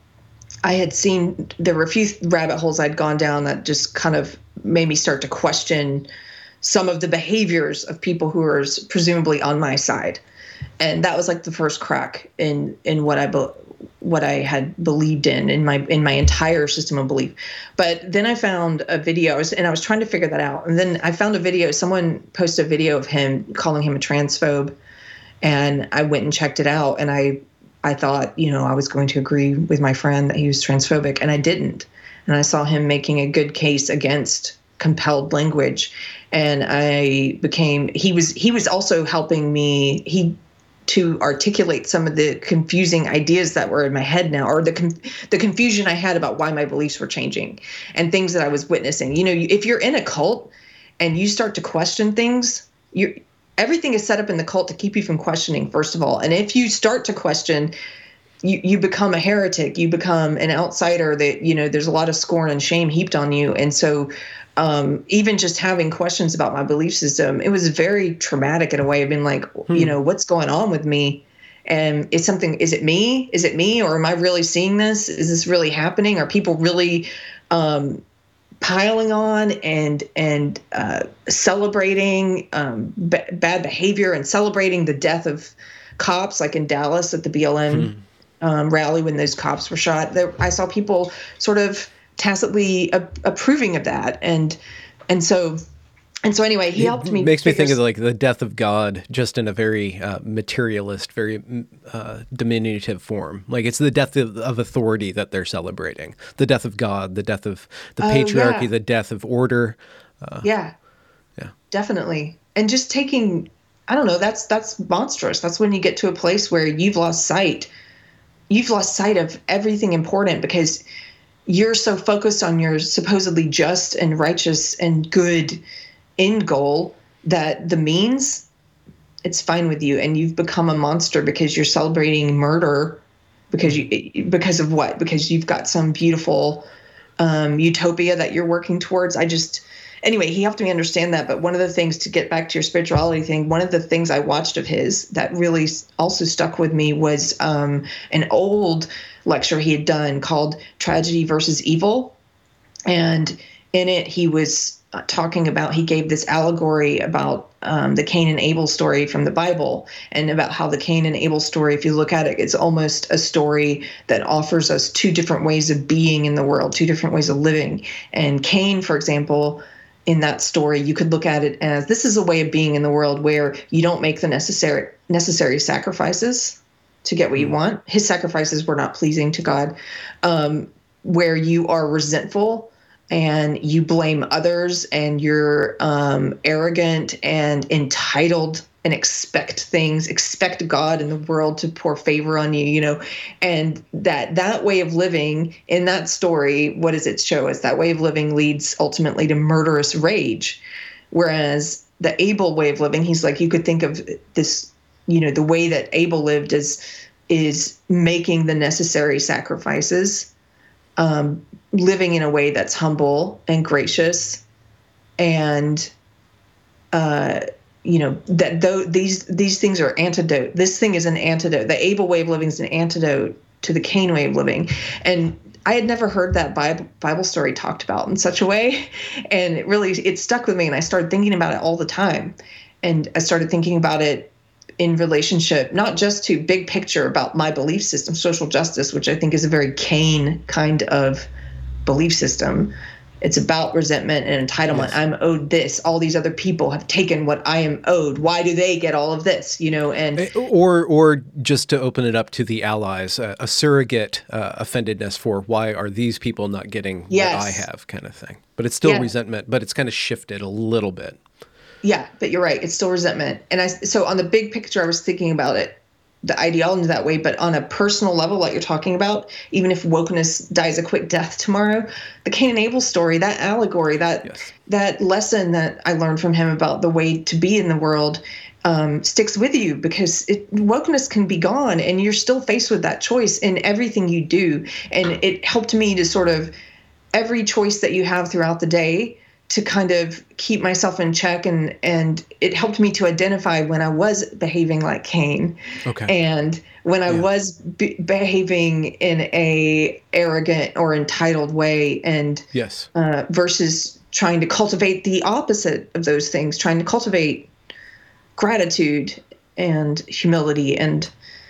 I had seen, there were a few rabbit holes I'd gone down that just kind of made me start to question some of the behaviors of people who are presumably on my side. And that was like the first crack in, in what I be, what I had believed in, in my, in my entire system of belief. But then I found a video I was, and I was trying to figure that out. And then I found a video, someone posted a video of him calling him a transphobe. And I went and checked it out. And I, I thought, you know, I was going to agree with my friend that he was transphobic, and I didn't. And I saw him making a good case against compelled language. And I became, he was, he was also helping me, he, to articulate some of the confusing ideas that were in my head now, or the con- the confusion I had about why my beliefs were changing and things that I was witnessing. You know, if you're in a cult and you start to question things, you everything is set up in the cult to keep you from questioning, first of all. And if you start to question, you, you become a heretic, you become an outsider that, you know, there's a lot of scorn and shame heaped on you. And so Um, even just having questions about my belief system, it was very traumatic in a way of being like, hmm. you know, what's going on with me? And it's something, is it me? Is it me? Or am I really seeing this? Is this really happening? Are people really um, piling on and, and uh, celebrating um, b- bad behavior and celebrating the death of cops, like in Dallas at the B L M hmm. um, rally when those cops were shot? There, I saw people sort of tacitly a- approving of that, and and so and so anyway, he helped me. It makes me think of like the death of God, just in a very uh, materialist, very uh, diminutive form. Like it's the death of, of authority that they're celebrating, the death of God, the death of the oh, patriarchy, yeah. the death of order. Uh, yeah, yeah, definitely. And just taking I don't know, that's that's monstrous. That's when you get to a place where you've lost sight. You've lost sight of everything important because you're so focused on your supposedly just and righteous and good end goal that the means, it's fine with you, and you've become a monster because you're celebrating murder because you because of what? Because you've got some beautiful um, utopia that you're working towards. I just anyway, he helped me understand that. But one of the things, to get back to your spirituality thing, one of the things I watched of his that really also stuck with me was um, an old lecture he had done called Tragedy versus Evil. And in it, he was talking about, he gave this allegory about um, the Cain and Abel story from the Bible, and about how the Cain and Abel story, if you look at it, it's almost a story that offers us two different ways of being in the world, two different ways of living. And Cain, for example, in that story, you could look at it as, this is a way of being in the world where you don't make the necessary necessary sacrifices to get what you want. His sacrifices were not pleasing to God, um, where you are resentful and you blame others, and you're um, arrogant and entitled and expect things, expect God and the world to pour favor on you, you know, and that that way of living in that story, what does it show us? That way of living leads ultimately to murderous rage. Whereas the Abel way of living, he's like, you could think of this, you know, the way that Abel lived is, is making the necessary sacrifices, um, living in a way that's humble and gracious, and, uh, you know, that though these these things are antidote. This thing is an antidote. The Abel way of living is an antidote to the Cain way of living. And I had never heard that Bible Bible story talked about in such a way, and it really it stuck with me. And I started thinking about it all the time, and I started thinking about it in relationship, not just to big picture about my belief system, social justice, which I think is a very Cain kind of belief system. It's about resentment and entitlement. Yes. I'm owed this. All these other people have taken what I am owed. Why do they get all of this? You know, and or or just to open it up to the allies, uh, a surrogate uh, offendedness for why are these people not getting yes. what I have, kind of thing. But it's still yeah. resentment, but it's kind of shifted a little bit. Yeah, but you're right. It's still resentment. And I so on the big picture, I was thinking about it, the ideology that way, but on a personal level, like you're talking about, even if wokeness dies a quick death tomorrow, the Cain and Abel story, that allegory, that yes. that lesson that I learned from him about the way to be in the world um, sticks with you, because it, wokeness can be gone and you're still faced with that choice in everything you do. And it helped me to sort of, every choice that you have throughout the day, to kind of keep myself in check, and and it helped me to identify when I was behaving like Cain, okay. and when I yeah. was be- behaving in a arrogant or entitled way, and yes, uh, versus trying to cultivate the opposite of those things, trying to cultivate gratitude and humility. And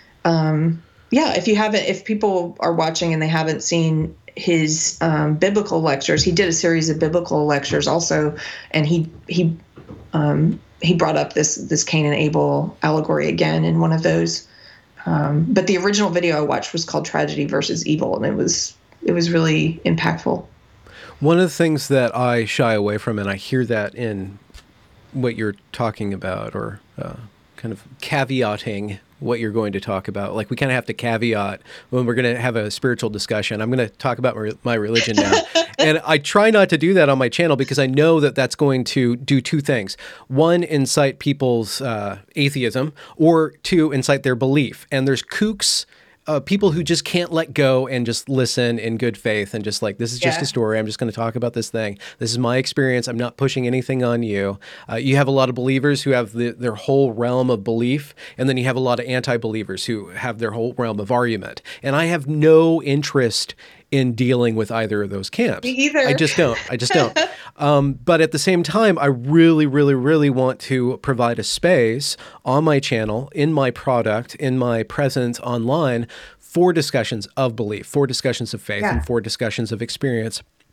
um, yeah, if you haven't, if people are watching and they haven't seen his um, biblical lectures, he did a series of biblical lectures also, and he he um, he brought up this this Cain and Abel allegory again in one of those. Um, but the original video I watched was called Tragedy versus Evil, and it was it was really impactful. One of the things that I shy away from, and I hear that in what you're talking about, or uh, kind of caveating what you're going to talk about. Like, we kind of have to caveat when we're going to have a spiritual discussion. I'm going to talk about my, my religion now. And I try not to do that on my channel, because I know that that's going to do two things. One, incite people's uh, atheism, or two, incite their belief. And there's kooks, Uh, people who just can't let go and just listen in good faith and just like, this is just yeah. a story. I'm just going to talk about this thing. This is my experience. I'm not pushing anything on you. Uh, you have a lot of believers who have the, their whole realm of belief, and then you have a lot of anti-believers who have their whole realm of argument. And I have no interest in dealing with either of those camps. Me either. I just don't. I just don't. Um, but at the same time, I really, really, really want to provide a space on my channel, in my product, in my presence online, for discussions of belief, for discussions of faith, yeah. and for discussions of experience.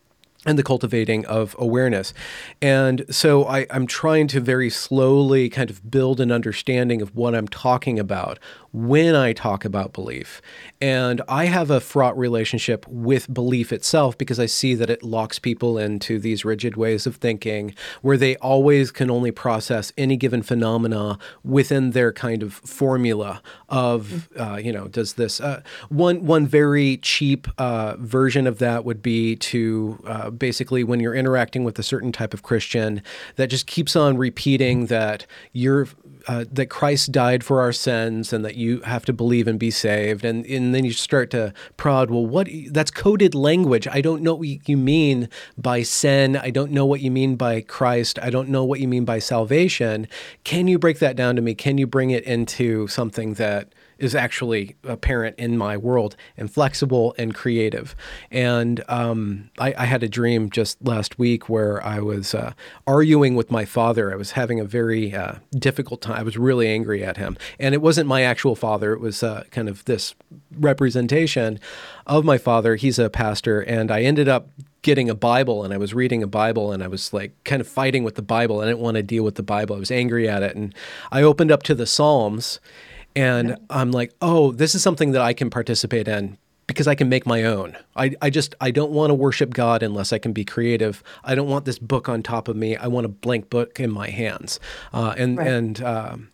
and the cultivating of awareness. And so I, I'm trying to very slowly kind of build an understanding of what I'm talking about when I talk about belief. And I have a fraught relationship with belief itself because I see that it locks people into these rigid ways of thinking where they always can only process any given phenomena within their kind of formula of, uh, you know, does this, uh, one, one very cheap uh, version of that would be to uh, basically when you're interacting with a certain type of Christian that just keeps on repeating that you're Uh, that Christ died for our sins and that you have to believe and be saved. And, and then you start to prod, well, what, that's coded language. I don't know what you mean by sin. I don't know what you mean by Christ. I don't know what you mean by salvation. Can you break that down to me? Can you bring it into something that is actually apparent in my world and flexible and creative? And um, I, I had a dream just last week where I was uh, arguing with my father. I was having a very uh, difficult time. I was really angry at him. And it wasn't my actual father. It was uh, kind of this representation of my father. He's a pastor. And I ended up getting a Bible, and I was reading a Bible, and I was like kind of fighting with the Bible. I didn't want to deal with the Bible. I was angry at it. And I opened up to the Psalms, and I'm like, oh, this is something that I can participate in because I can make my own. I, I just, I don't want to worship God unless I can be creative. I don't want this book on top of me. I want a blank book in my hands. Uh, and right. and um,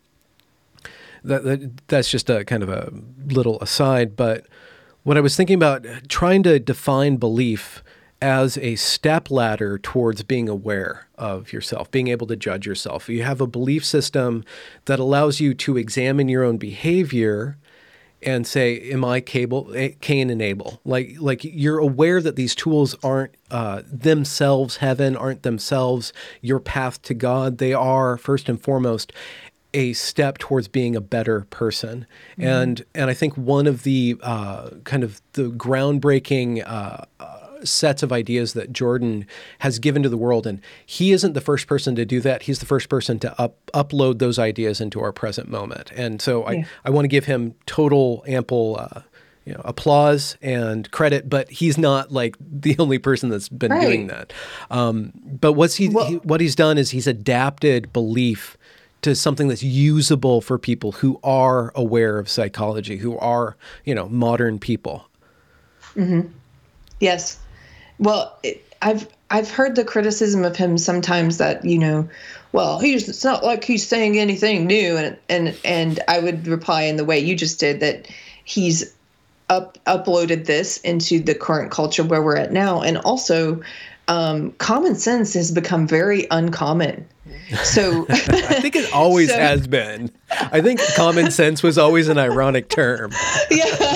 that, that that's just a kind of a little aside. But what I was thinking about, trying to define belief as a step ladder towards being aware of yourself, being able to judge yourself. You have a belief system that allows you to examine your own behavior and say, am I Cable, Cain and Abel? Like, like you're aware that these tools aren't uh, themselves heaven, aren't themselves your path to God. They are, first and foremost, a step towards being a better person. Mm-hmm. And and I think one of the uh, kind of the groundbreaking uh, uh, sets of ideas that Jordan has given to the world. And he isn't the first person to do that. He's the first person to up, upload those ideas into our present moment. And so yeah. I, I want to give him total ample uh, you know, applause and credit, but he's not like the only person that's been right. doing that. Um, but what's he, well, he, what he's done is he's adapted belief to something that's usable for people who are aware of psychology, who are, you know, modern people. Mm-hmm. Yes. Well, it, I've I've heard the criticism of him sometimes that, you know, well, he's it's not like he's saying anything new, and and and I would reply in the way you just did, that he's up uploaded this into the current culture where we're at now, and also um, common sense has become very uncommon. So I think it always so, has been. I think common sense was always an ironic term. Yeah.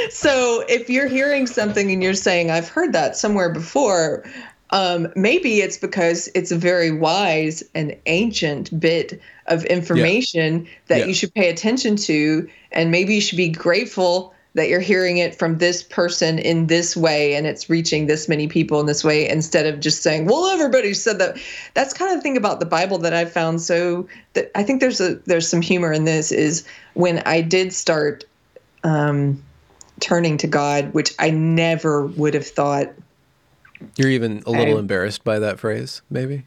So if you're hearing something and you're saying, I've heard that somewhere before, um, maybe it's because it's a very wise and ancient bit of information yeah. that yeah. you should pay attention to. And maybe you should be grateful that you're hearing it from this person in this way, and it's reaching this many people in this way, instead of just saying, well, everybody said that. That's kind of the thing about the Bible that I've found. So that I think there's a, there's some humor in this, is when I did start um, turning to God, which I never would have thought. You're even a little I, embarrassed by that phrase, maybe?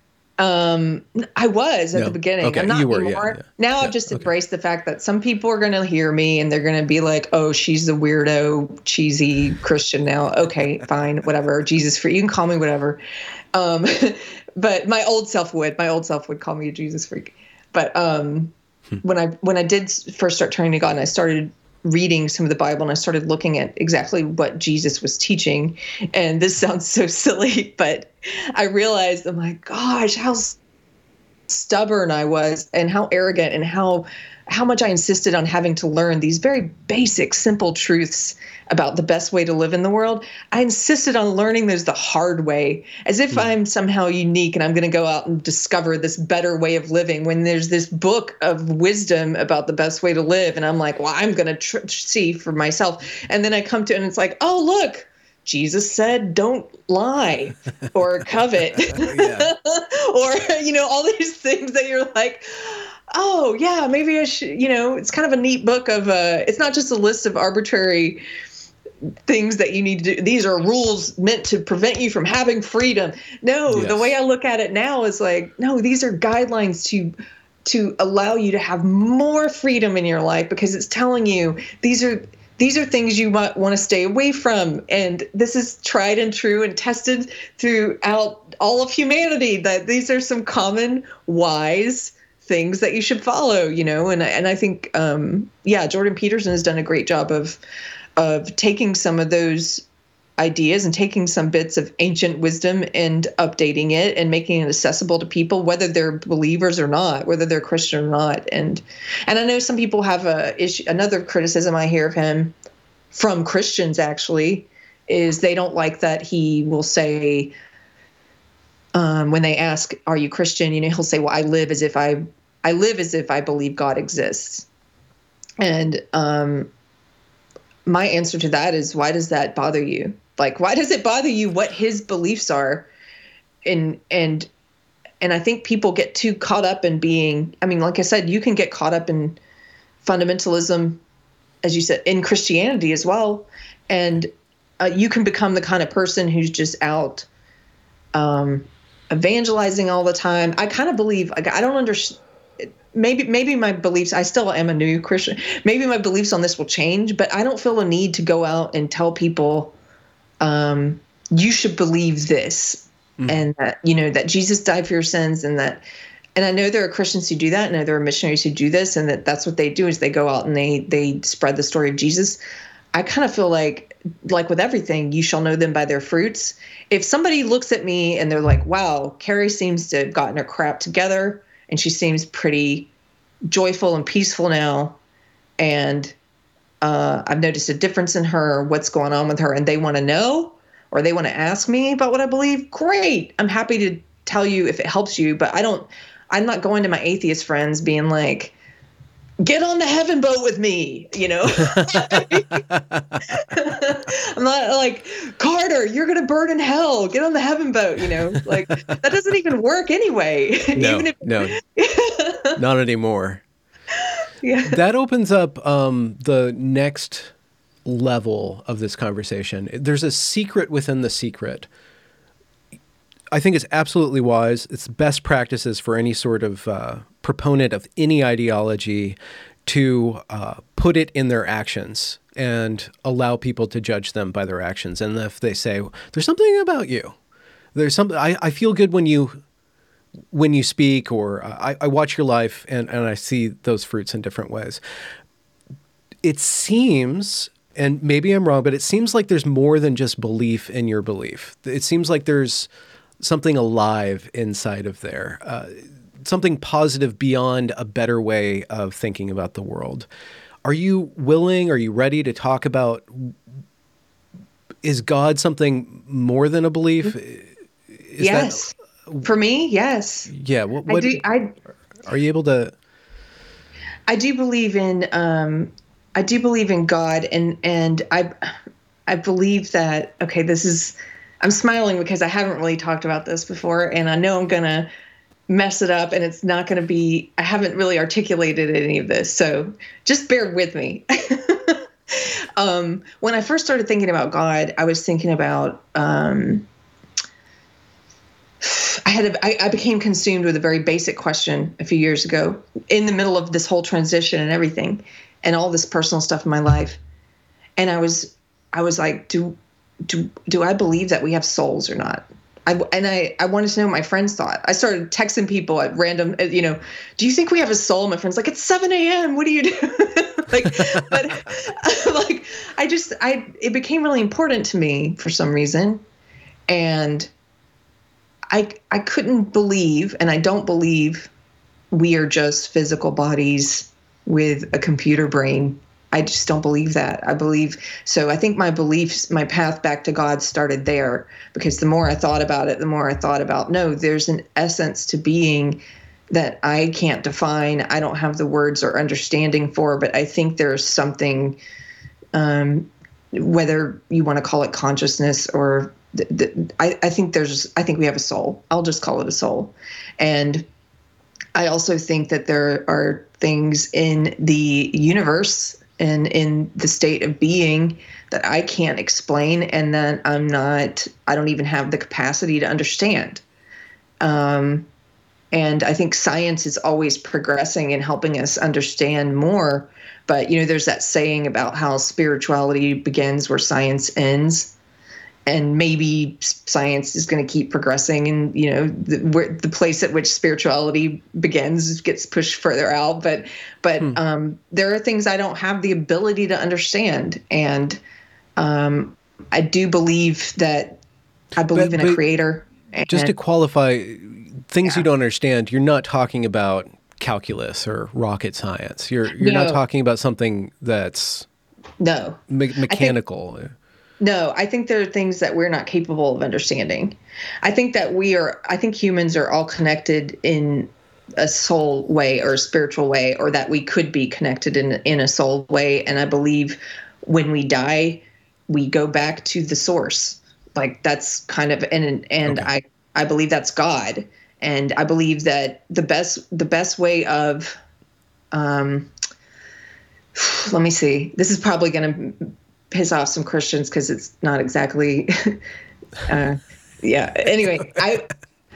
Um, I was at no. the beginning. Okay. I'm not you were, anymore. Yeah, yeah. Now yeah. I've just okay. embraced the fact that some people are going to hear me and they're going to be like, oh, she's a weirdo, cheesy Christian now. Okay, fine, whatever. Jesus freak. You can call me whatever. Um, but my old self would, my old self would call me a Jesus freak. But um, hmm. when I when I did first start turning to God and I started reading some of the Bible and I started looking at exactly what Jesus was teaching, and this sounds so silly, but I realized, oh my gosh, how stubborn I was, and how arrogant, and how how much I insisted on having to learn these very basic, simple truths about the best way to live in the world. I insisted on learning those the hard way, as if mm. I'm somehow unique and I'm going to go out and discover this better way of living, when there's this book of wisdom about the best way to live. And I'm like, well, I'm going to tr- see for myself. And then I come to it and it's like, oh, look, Jesus said, don't lie or covet or, you know, all these things that you're like, oh, yeah, maybe I should, you know, it's kind of a neat book of, uh, it's not just a list of arbitrary things that you need to do. These are rules meant to prevent you from having freedom. No, Yes. The way I look at it now is like, no, these are guidelines to to allow you to have more freedom in your life, because it's telling you these are these are things you might want to stay away from. And this is tried and true and tested throughout all of humanity, that these are some common wise things that you should follow, you know. And and I think um yeah, Jordan Peterson has done a great job of of taking some of those ideas and taking some bits of ancient wisdom and updating it and making it accessible to people, whether they're believers or not, whether they're Christian or not. And and I know some people have a issue. Another criticism I hear of him from Christians actually is they don't like that he will say, um, when they ask, "Are you Christian?" You know, he'll say, "Well, I live as if I I live as if I believe God exists." And um, my answer to that is, why does that bother you? Like, why does it bother you what his beliefs are? And, and, and I think people get too caught up in being, I mean, like I said, you can get caught up in fundamentalism, as you said, in Christianity as well. And uh, you can become the kind of person who's just out um, evangelizing all the time. I kind of believe, like, I don't understand. Maybe maybe my beliefs, I still am a new Christian. Maybe my beliefs on this will change, but I don't feel a need to go out and tell people, um, you should believe this, mm. and that, you know, that Jesus died for your sins, and that, and I know there are Christians who do that, and I know there are missionaries who do this, and that that's what they do is they go out and they they spread the story of Jesus. I kind of feel like, like with everything, you shall know them by their fruits. If somebody looks at me and they're like, wow, Carrie seems to have gotten her crap together, and she seems pretty joyful and peaceful now, and uh, I've noticed a difference in her, what's going on with her, and they want to know, or they want to ask me about what I believe, great. I'm happy to tell you if it helps you, but I don't, I'm not going to my atheist friends being like, get on the heaven boat with me, you know? I'm not like, Carter, you're going to burn in hell. Get on the heaven boat, you know? Like, that doesn't even work anyway. No, even if- no, not anymore. Yeah. That opens up um, the next level of this conversation. There's a secret within the secret. I think it's absolutely wise. It's best practices for any sort of uh, proponent of any ideology to uh, put it in their actions and allow people to judge them by their actions. And if they say, there's something about you, there's something, I, I feel good when you, when you speak, or I, I watch your life and, and I see those fruits in different ways. It seems, and maybe I'm wrong, but it seems like there's more than just belief in your belief. It seems like there's something alive inside of there, uh, something positive beyond a better way of thinking about the world. Are you willing, are you ready to talk about, is God something more than a belief? Is yes. That, For me, yes. Yeah. What, what I do, I, are you able to? I do believe in, um, I do believe in God, and, and I, I believe that, okay, this is, I'm smiling because I haven't really talked about this before, and I know I'm going to mess it up, and it's not going to be, I haven't really articulated any of this, so just bear with me. um, when I first started thinking about God, I was thinking about, um, I had, a, I, I became consumed with a very basic question a few years ago in the middle of this whole transition and everything, and all this personal stuff in my life. And I was, I was like, do, do, do I believe that we have souls or not? I, and I, I wanted to know what my friends thought. I started texting people at random, you know, do you think we have a soul? My friend's like, it's seven a.m. What do you do? like, but like, I just, I, it became really important to me for some reason. And I, I couldn't believe, and I don't believe we are just physical bodies with a computer brain. I just don't believe that. I believe, so I think my beliefs, my path back to God started there, because the more I thought about it, the more I thought about, no, there's an essence to being that I can't define. I don't have the words or understanding for, but I think there's something, um, whether you want to call it consciousness or the, the, I, I think there's, I think we have a soul. I'll just call it a soul. And I also think that there are things in the universe and in the state of being that I can't explain, and that I'm not, I don't even have the capacity to understand. Um, and I think science is always progressing and helping us understand more. But, you know, there's that saying about how spirituality begins where science ends. And maybe science is going to keep progressing, and, you know, the, where, the place at which spirituality begins gets pushed further out. But, but hmm. um, there are things I don't have the ability to understand. And um, I do believe that I believe but, in a creator. And, just to qualify, things yeah. you don't understand, you're not talking about calculus or rocket science. You're you're no. not talking about something that's no me- mechanical. I think, no, I think there are things that we're not capable of understanding. I think that we are, I think humans are all connected in a soul way or a spiritual way, or that we could be connected in, in a soul way. And I believe when we die, we go back to the source. Like that's kind of, and, and okay. I, I believe that's God. And I believe that the best, the best way of, um, let me see, this is probably going to piss off some Christians because it's not exactly, uh, yeah. Anyway, I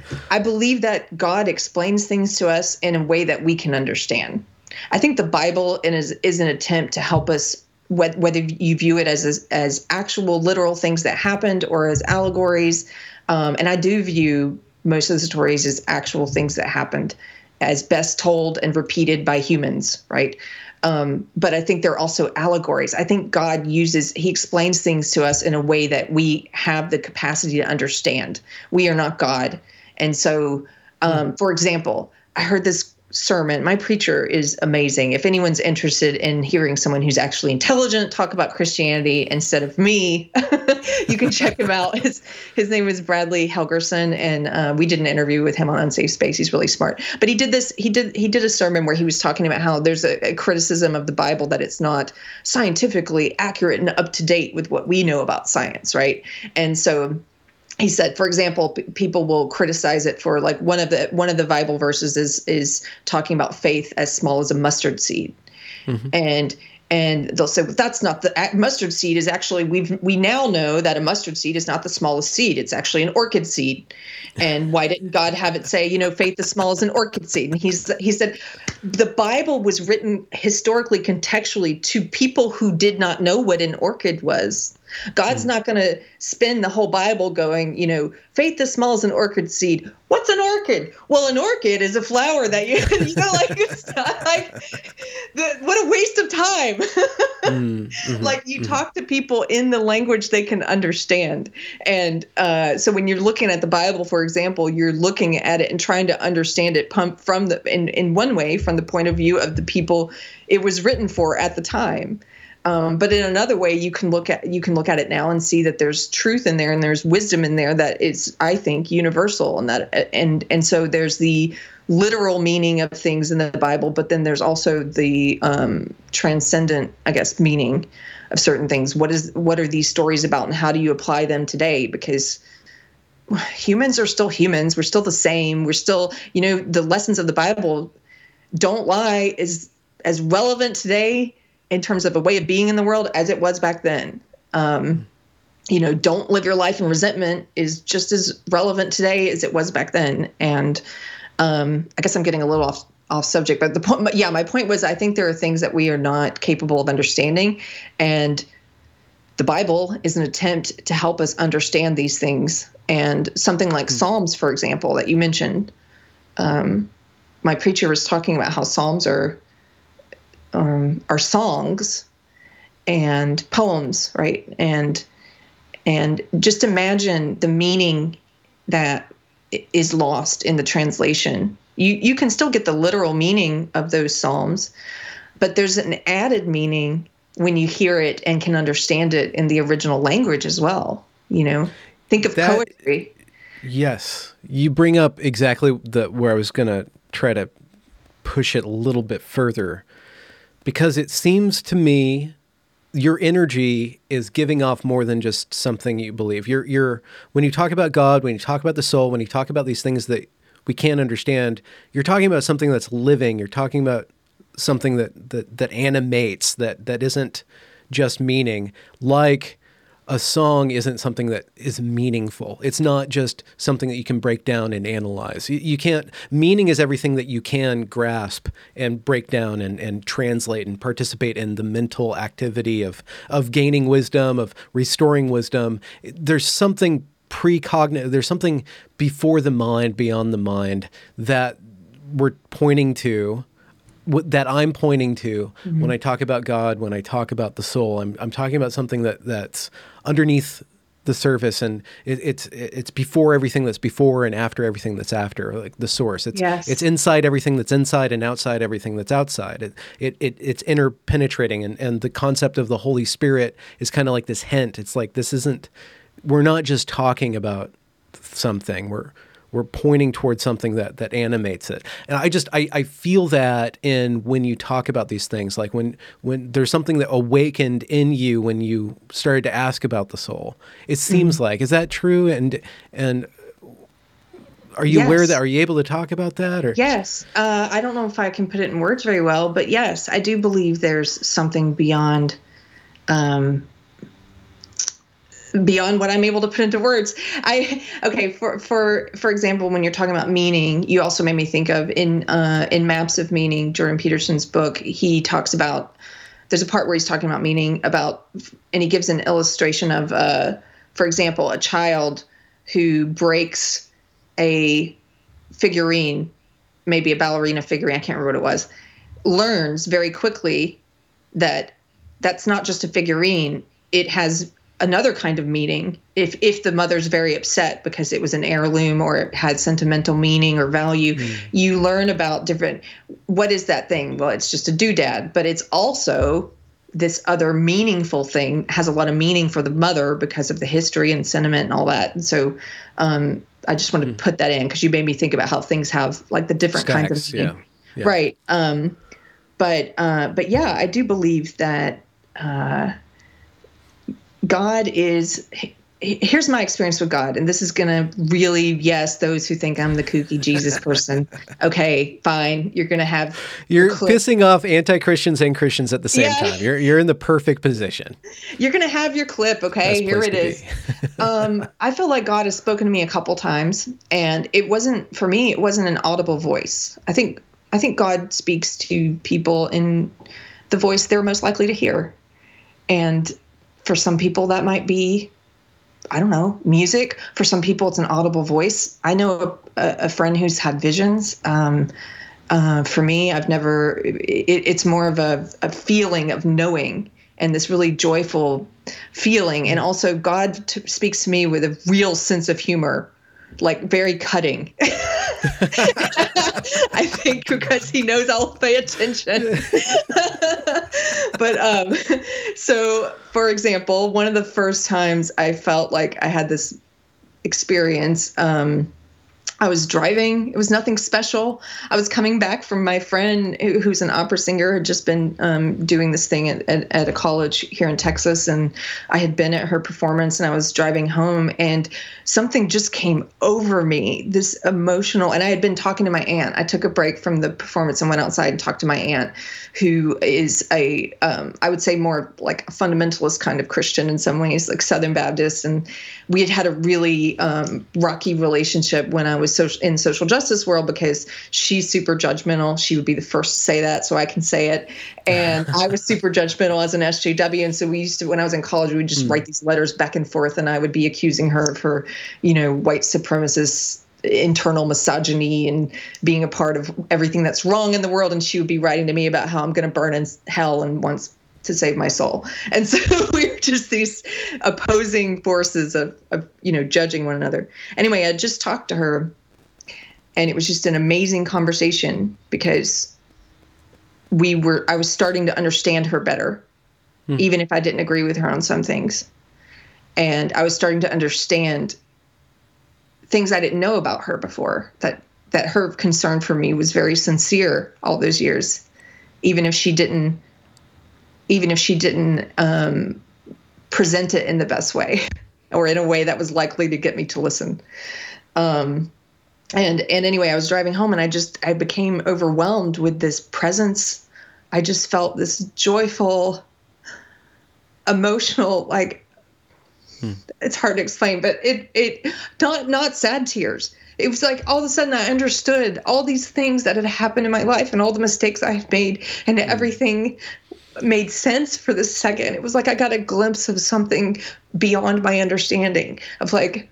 I believe that God explains things to us in a way that we can understand. I think the Bible is is an attempt to help us, whether you view it as as, as actual literal things that happened or as allegories. Um, and I do view most of the stories as actual things that happened, as best told and repeated by humans, right? Um, but I think they're also allegories. I think God uses, he explains things to us in a way that we have the capacity to understand. We are not God. And so, um, for example, I heard this sermon. My preacher is amazing. If anyone's interested in hearing someone who's actually intelligent talk about Christianity instead of me, you can check him out. His, his name is Bradley Helgerson, and uh, we did an interview with him on Unsafe Space. He's really smart. But he did this. He did he did a sermon where he was talking about how there's a, a criticism of the Bible that it's not scientifically accurate and up to date with what we know about science, right? And so he said, for example, p- people will criticize it for, like, one of the one of the Bible verses is is talking about faith as small as a mustard seed, mm-hmm. and and they'll say, well, that's not the mustard seed is actually we've we now know that a mustard seed is not the smallest seed. It's actually an orchid seed. And why didn't God have it say, you know, faith as small as an orchid seed? And he's he said the Bible was written historically, contextually to people who did not know what an orchid was. God's not going to spend the whole Bible going, you know, faith as small as an orchid seed. What's an orchid? Well, an orchid is a flower that you, you know, like, it's not like, the, what a waste of time. mm-hmm, like you mm-hmm. talk to people in the language they can understand. And uh, so when you're looking at the Bible, for example, you're looking at it and trying to understand it from the, in, in one way, from the point of view of the people it was written for at the time. Um, but in another way, you can look at you can look at it now and see that there's truth in there and there's wisdom in there that is, I think, universal. And that and and so there's the literal meaning of things in the Bible, but then there's also the um, transcendent, I guess, meaning of certain things. What is what are these stories about, and how do you apply them today? Because humans are still humans. We're still the same. We're still, you know, the lessons of the Bible, don't lie, is as relevant today in terms of a way of being in the world as it was back then. Um, you know, don't live your life in resentment is just as relevant today as it was back then. And um, I guess I'm getting a little off off subject, but the point, yeah, my point was, I think there are things that we are not capable of understanding, and the Bible is an attempt to help us understand these things. And something like mm-hmm. Psalms, for example, that you mentioned, um, my preacher was talking about how Psalms are Um, are songs and poems, right? And and just imagine the meaning that is lost in the translation. You you can still get the literal meaning of those psalms, but there's an added meaning when you hear it and can understand it in the original language as well. You know, think of that, poetry. Yes, you bring up exactly the where I was going to try to push it a little bit further. Because it seems to me your energy is giving off more than just something you believe. You're, you're, when you talk about God, when you talk about the soul, when you talk about these things that we can't understand, you're talking about something that's living. You're talking about something that, that, that animates, that, that isn't just meaning, like a song isn't something that is meaningful. It's not just something that you can break down and analyze. You, you can't, meaning is everything that you can grasp and break down and, and translate and participate in the mental activity of, of gaining wisdom, of restoring wisdom. There's something precognitive, there's something before the mind, beyond the mind, that we're pointing to, that I'm pointing to mm-hmm. when I talk about God, when I talk about the soul. I'm I'm talking about something that, that's underneath the surface, and it, it's it's before everything that's before and after everything that's after, like the source. It's yes. it's inside everything that's inside and outside everything that's outside. It it, it it's interpenetrating, and, and the concept of the Holy Spirit is kind of like this hint. It's like, this isn't, we're not just talking about something. We're We're pointing towards something that, that animates it. And I just, I, I feel that in when you talk about these things, like when, when there's something that awakened in you when you started to ask about the soul, it seems mm-hmm. like, is that true? And, and are you yes. aware of that? Are you able to talk about that? Or Yes. Uh, I don't know if I can put it in words very well, but yes, I do believe there's something beyond, um, beyond what I'm able to put into words. I, okay. For, for, for example, when you're talking about meaning, you also made me think of in, uh, in Maps of Meaning, Jordan Peterson's book, he talks about, there's a part where he's talking about meaning about, and he gives an illustration of, uh, for example, a child who breaks a figurine, maybe a ballerina figurine, I can't remember what it was, learns very quickly that that's not just a figurine. It has another kind of meaning. If if the mother's very upset because it was an heirloom or it had sentimental meaning or value, mm. you learn about different, what is that thing? Well, it's just a doodad, but it's also this other meaningful thing, has a lot of meaning for the mother because of the history and sentiment and all that. And so um, I just wanted mm. to put that in because you made me think about how things have like the different Stacks, kinds of meaning. Yeah. Yeah. Right. Um, but uh, but yeah, I do believe that uh, God is, here's my experience with God, and this is going to really, yes, those who think I'm the kooky Jesus person, okay, fine, you're going to have... You're pissing off anti-Christians and Christians at the same yeah. time. You're you're in the perfect position. You're going to have your clip, okay? Best Here it is. um, I feel like God has spoken to me a couple times, and it wasn't, for me, it wasn't an audible voice. I think I think God speaks to people in the voice they're most likely to hear. And for some people, that might be, I don't know, music. For some people, it's an audible voice. I know a, a friend who's had visions. Um, uh, for me, I've never, it, it's more of a, a feeling of knowing and this really joyful feeling. And also God t- speaks to me with a real sense of humor, like very cutting. I think because he knows I'll pay attention. But um, so, for example, one of the first times I felt like I had this experience, um, I was driving. It was nothing special. I was coming back from my friend who, who's an opera singer, had just been um, doing this thing at, at, at a college here in Texas. And I had been at her performance and I was driving home and something just came over me, this emotional, and I had been talking to my aunt. I took a break from the performance and went outside and talked to my aunt, who is a, um, I would say more like a fundamentalist kind of Christian in some ways, like Southern Baptist. And we had had a really um, rocky relationship when I was social, in social justice world, because she's super judgmental. She would be the first to say that, so I can say it. And I was super judgmental as an S J W. And so we used to, when I was in college, we would just mm. write these letters back and forth, and I would be accusing her of her, you know, white supremacist internal misogyny and being a part of everything that's wrong in the world. And she would be writing to me about how I'm going to burn in hell and once to save my soul. And so we were just these opposing forces of, of, you know, judging one another. Anyway, I just talked to her, and it was just an amazing conversation because we were, I was starting to understand her better, hmm. even if I didn't agree with her on some things. And I was starting to understand things I didn't know about her before, that, that her concern for me was very sincere all those years, even if she didn't, even if she didn't um, present it in the best way or in a way that was likely to get me to listen. Um, and, and anyway, I was driving home and I just, I became overwhelmed with this presence I just felt this joyful, emotional, like, hmm. it's hard to explain, but it, it, not, not sad tears. It was like all of a sudden I understood all these things that had happened in my life and all the mistakes I had made, and hmm. everything made sense for the second. It was like I got a glimpse of something beyond my understanding of like,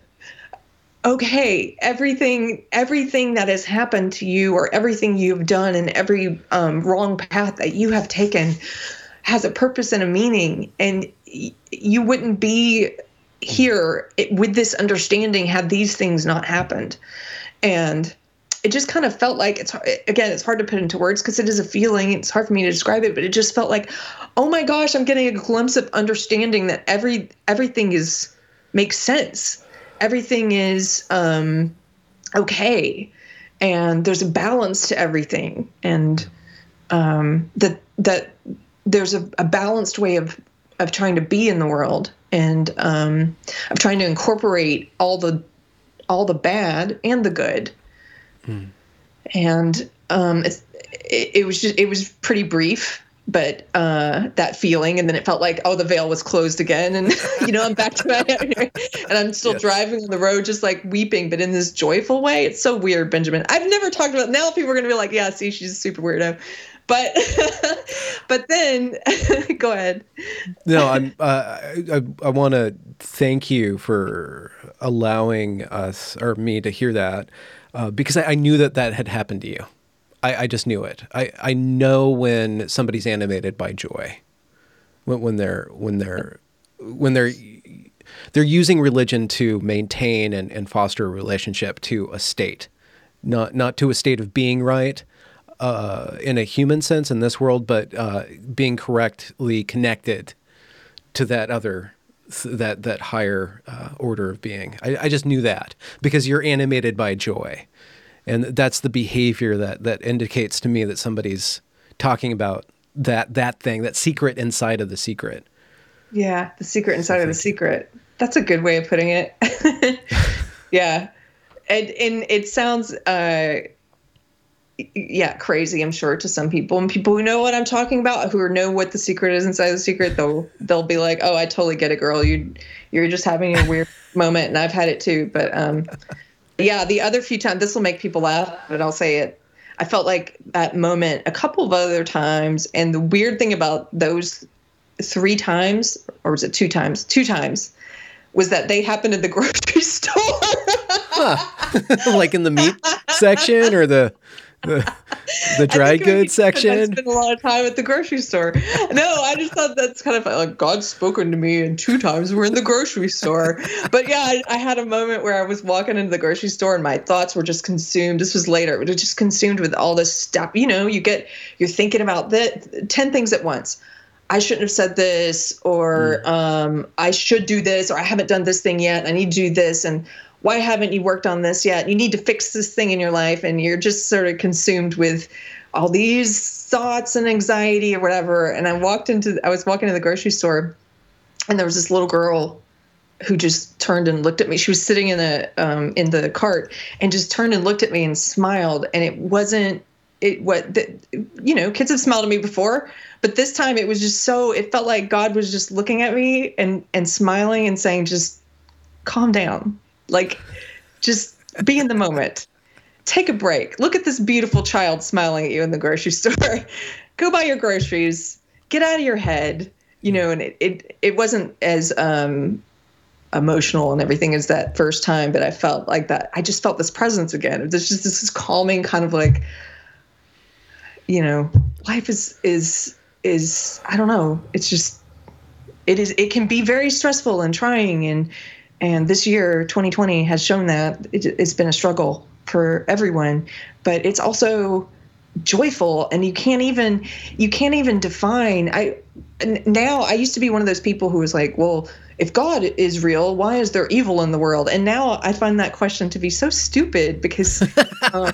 okay, everything, everything that has happened to you or everything you've done and every um, wrong path that you have taken has a purpose and a meaning. And y- you wouldn't be here with this understanding had these things not happened. And it just kind of felt like, it's again, it's hard to put into words because it is a feeling. It's hard for me to describe it, but it just felt like, oh my gosh, I'm getting a glimpse of understanding that every everything is makes sense. Everything is um, okay, and there's a balance to everything, and um, that that there's a, a balanced way of of trying to be in the world, and um, of trying to incorporate all the all the bad and the good. Mm. And um, it, it was just, it was pretty brief, but uh, that feeling, and then it felt like, oh, the veil was closed again, and you know, I'm back to my, and I'm still yes. driving on the road, just like weeping, but in this joyful way. It's so weird, Benjamin. I've never talked about. Now people are gonna be like, yeah, see, she's a super weirdo, but but then go ahead. No, I'm. Uh, I I want to thank you for allowing us or me to hear that. Uh, because I, I knew that that had happened to you. I, I just knew it. I, I know when somebody's animated by joy, when, when they're when they're when they're they're using religion to maintain and, and foster a relationship to a state, not not to a state of being right uh, in a human sense in this world, but uh, being correctly connected to that other. that that higher uh, order of being. I, I just knew that because you're animated by joy. And that's the behavior that that indicates to me that somebody's talking about that that thing, that secret inside of the secret. Yeah, the secret inside of the secret. That's a good way of putting it. Yeah. And, and it sounds, uh, yeah, crazy, I'm sure, to some people. And people who know what I'm talking about, who know what the secret is inside the secret, they'll they'll be like, "Oh, I totally get it, girl. You you're just having a weird moment," and I've had it too. But um, yeah, the other few times, this will make people laugh, but I'll say it. I felt like that moment a couple of other times, and the weird thing about those three times, or was it two times? Two times, was that they happened at the grocery store. Huh. Like in the meat section or the. The, the dry goods section. I spent a lot of time at the grocery store. No, I just thought that's kind of like God's spoken to me, and two times we're in the grocery store. But yeah, I, I had a moment where I was walking into the grocery store and my thoughts were just consumed. This was later. It was just consumed with all this stuff. You know, you get, you're thinking about the ten things at once. I shouldn't have said this, or mm. um, I should do this, or I haven't done this thing yet. I need to do this. And why haven't you worked on this yet? You need to fix this thing in your life. And you're just sort of consumed with all these thoughts and anxiety or whatever. And I walked into, I was walking to the grocery store, and there was this little girl who just turned and looked at me. She was sitting in the, um, in the cart and just turned and looked at me and smiled. And it wasn't, it, what, the, you know, kids have smiled at me before, but this time it was just so, it felt like God was just looking at me and, and smiling and saying, just calm down. Like, just be in the moment. Take a break. Look at this beautiful child smiling at you in the grocery store. Go buy your groceries. Get out of your head. You know, and it, it, it wasn't as um, emotional and everything as that first time, but I felt like that. I just felt this presence again. There's just this calming kind of like, you know, life is, is, is, I don't know. It's just, it is, it can be very stressful and trying, and, And this year, twenty twenty, has shown that it, it's been a struggle for everyone, but it's also joyful, and you can't even you can't even define. I now I used to be one of those people who was like, well, if God is real, why is there evil in the world? And now I find that question to be so stupid because. Um,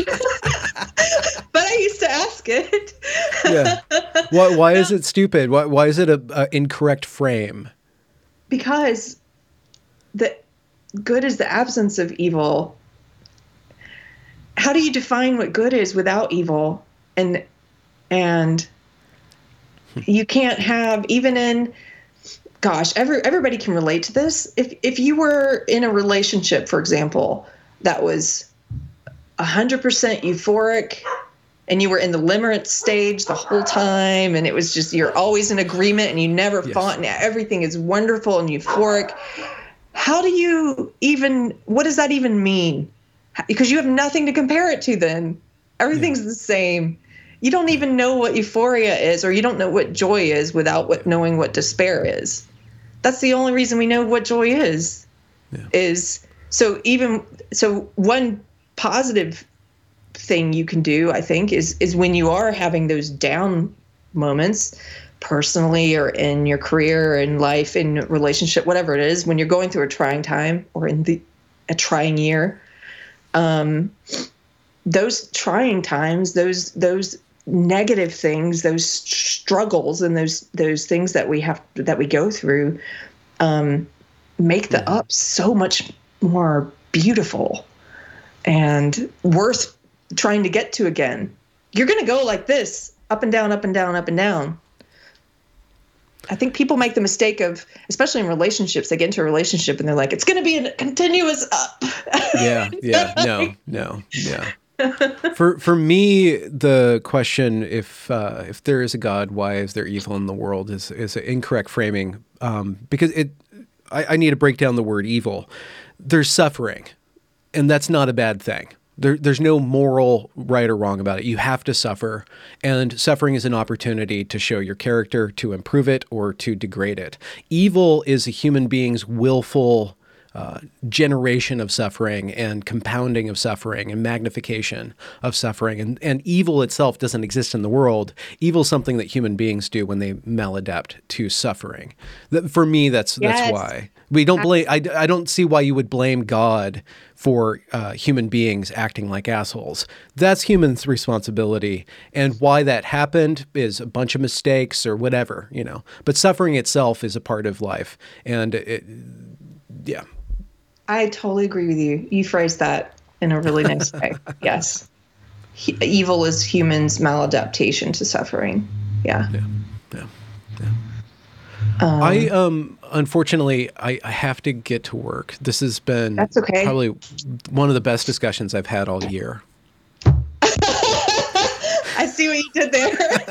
but I used to ask it. Yeah. Why? Why is it stupid? Why? Why is it a, a incorrect frame? Because. The good is the absence of evil. How do you define what good is without evil? And and You can't have, even in, gosh, every, everybody can relate to this. If, if you were in a relationship, for example, that was one hundred percent euphoric, and you were in the limerence stage the whole time, and it was just, you're always in agreement and you never yes. fought, and everything is wonderful and euphoric. How do you even, what does that even mean? Because you have nothing to compare it to then. Everything's yeah. the same. You don't even know what euphoria is, or you don't know what joy is without what, knowing what despair is. That's the only reason we know what joy is. Yeah. Is so even, so one positive thing you can do, I think, is is when you are having those down moments, personally or in your career, in life, in relationship, whatever it is, when you're going through a trying time or in the a trying year, um, those trying times, those those negative things, those struggles, and those those things that we have that we go through, um, make the mm-hmm. ups so much more beautiful and worth trying to get to again. You're going to go like this, up and down, up and down, up and down. I think people make the mistake of, especially in relationships, they get into a relationship and they're like, it's going to be a continuous up. Yeah, yeah, no, no, yeah. For for me, the question, if uh, if there is a God, why is there evil in the world, is is an incorrect framing, um, because it. I, I need to break down the word evil. There's suffering, and that's not a bad thing. There, there's no moral right or wrong about it. You have to suffer, and suffering is an opportunity to show your character, to improve it, or to degrade it. Evil is a human being's willful uh, generation of suffering and compounding of suffering and magnification of suffering. And, and evil itself doesn't exist in the world. Evil is something that human beings do when they maladapt to suffering. That, for me, that's yes. that's why. We don't blame. I, I don't see why you would blame God for uh, human beings acting like assholes. That's humans' responsibility, and why that happened is a bunch of mistakes or whatever, you know. But suffering itself is a part of life, and it, yeah. I totally agree with you. You phrased that in a really nice way. Yes, he, evil is humans' maladaptation to suffering. Yeah. Yeah. Yeah. Yeah. Um, I um unfortunately I, I have to get to work. This has been that's okay. probably one of the best discussions I've had all year. I see what you did there.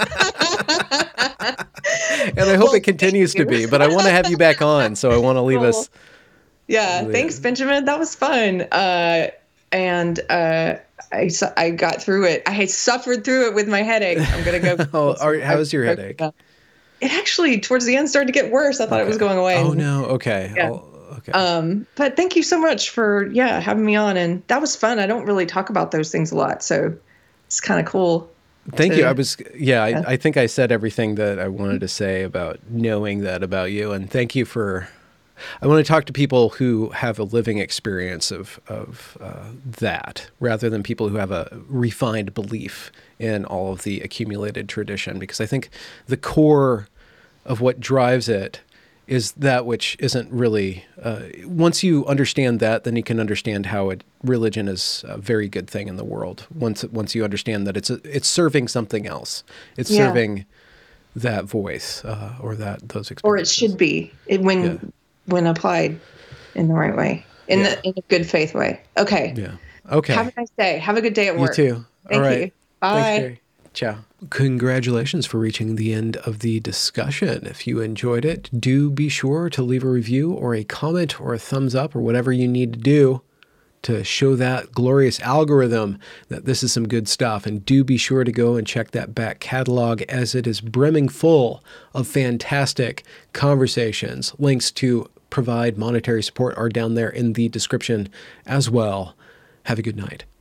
And I hope well, it continues to be, but I want to have you back on, so I want to leave cool. us. Yeah, there. Thanks, Benjamin. That was fun. Uh, and uh, I I got through it. I suffered through it with my headache. I'm gonna go. oh, are, how's your headache? It actually, towards the end, started to get worse. I thought okay. it was going away. Oh, no. Okay. Yeah. okay. Um, but thank you so much for, yeah, having me on. And that was fun. I don't really talk about those things a lot. So it's kind of cool. Thank to, you. I was, yeah, yeah. I, I think I said everything that I wanted to say about knowing that about you. And thank you for, I want to talk to people who have a living experience of, of uh, that, rather than people who have a refined belief in all of the accumulated tradition, because I think the core of what drives it is that which isn't really, uh, once you understand that, then you can understand how it, religion is a very good thing in the world. Once once you understand that it's a, it's serving something else. It's yeah. serving that voice uh, or that those experiences. Or it should be it, when yeah. when applied in the right way, in, yeah. the, in a good faith way. Okay. Yeah. Okay. Have a nice day. Have a good day at work. You too. Thank All right. you. Bye. Thanks, Carrie. Ciao. Congratulations for reaching the end of the discussion. If you enjoyed it, do be sure to leave a review or a comment or a thumbs up or whatever you need to do to show that glorious algorithm that this is some good stuff. And do be sure to go and check that back catalog, as it is brimming full of fantastic conversations. Links to provide monetary support are down there in the description as well. Have a good night.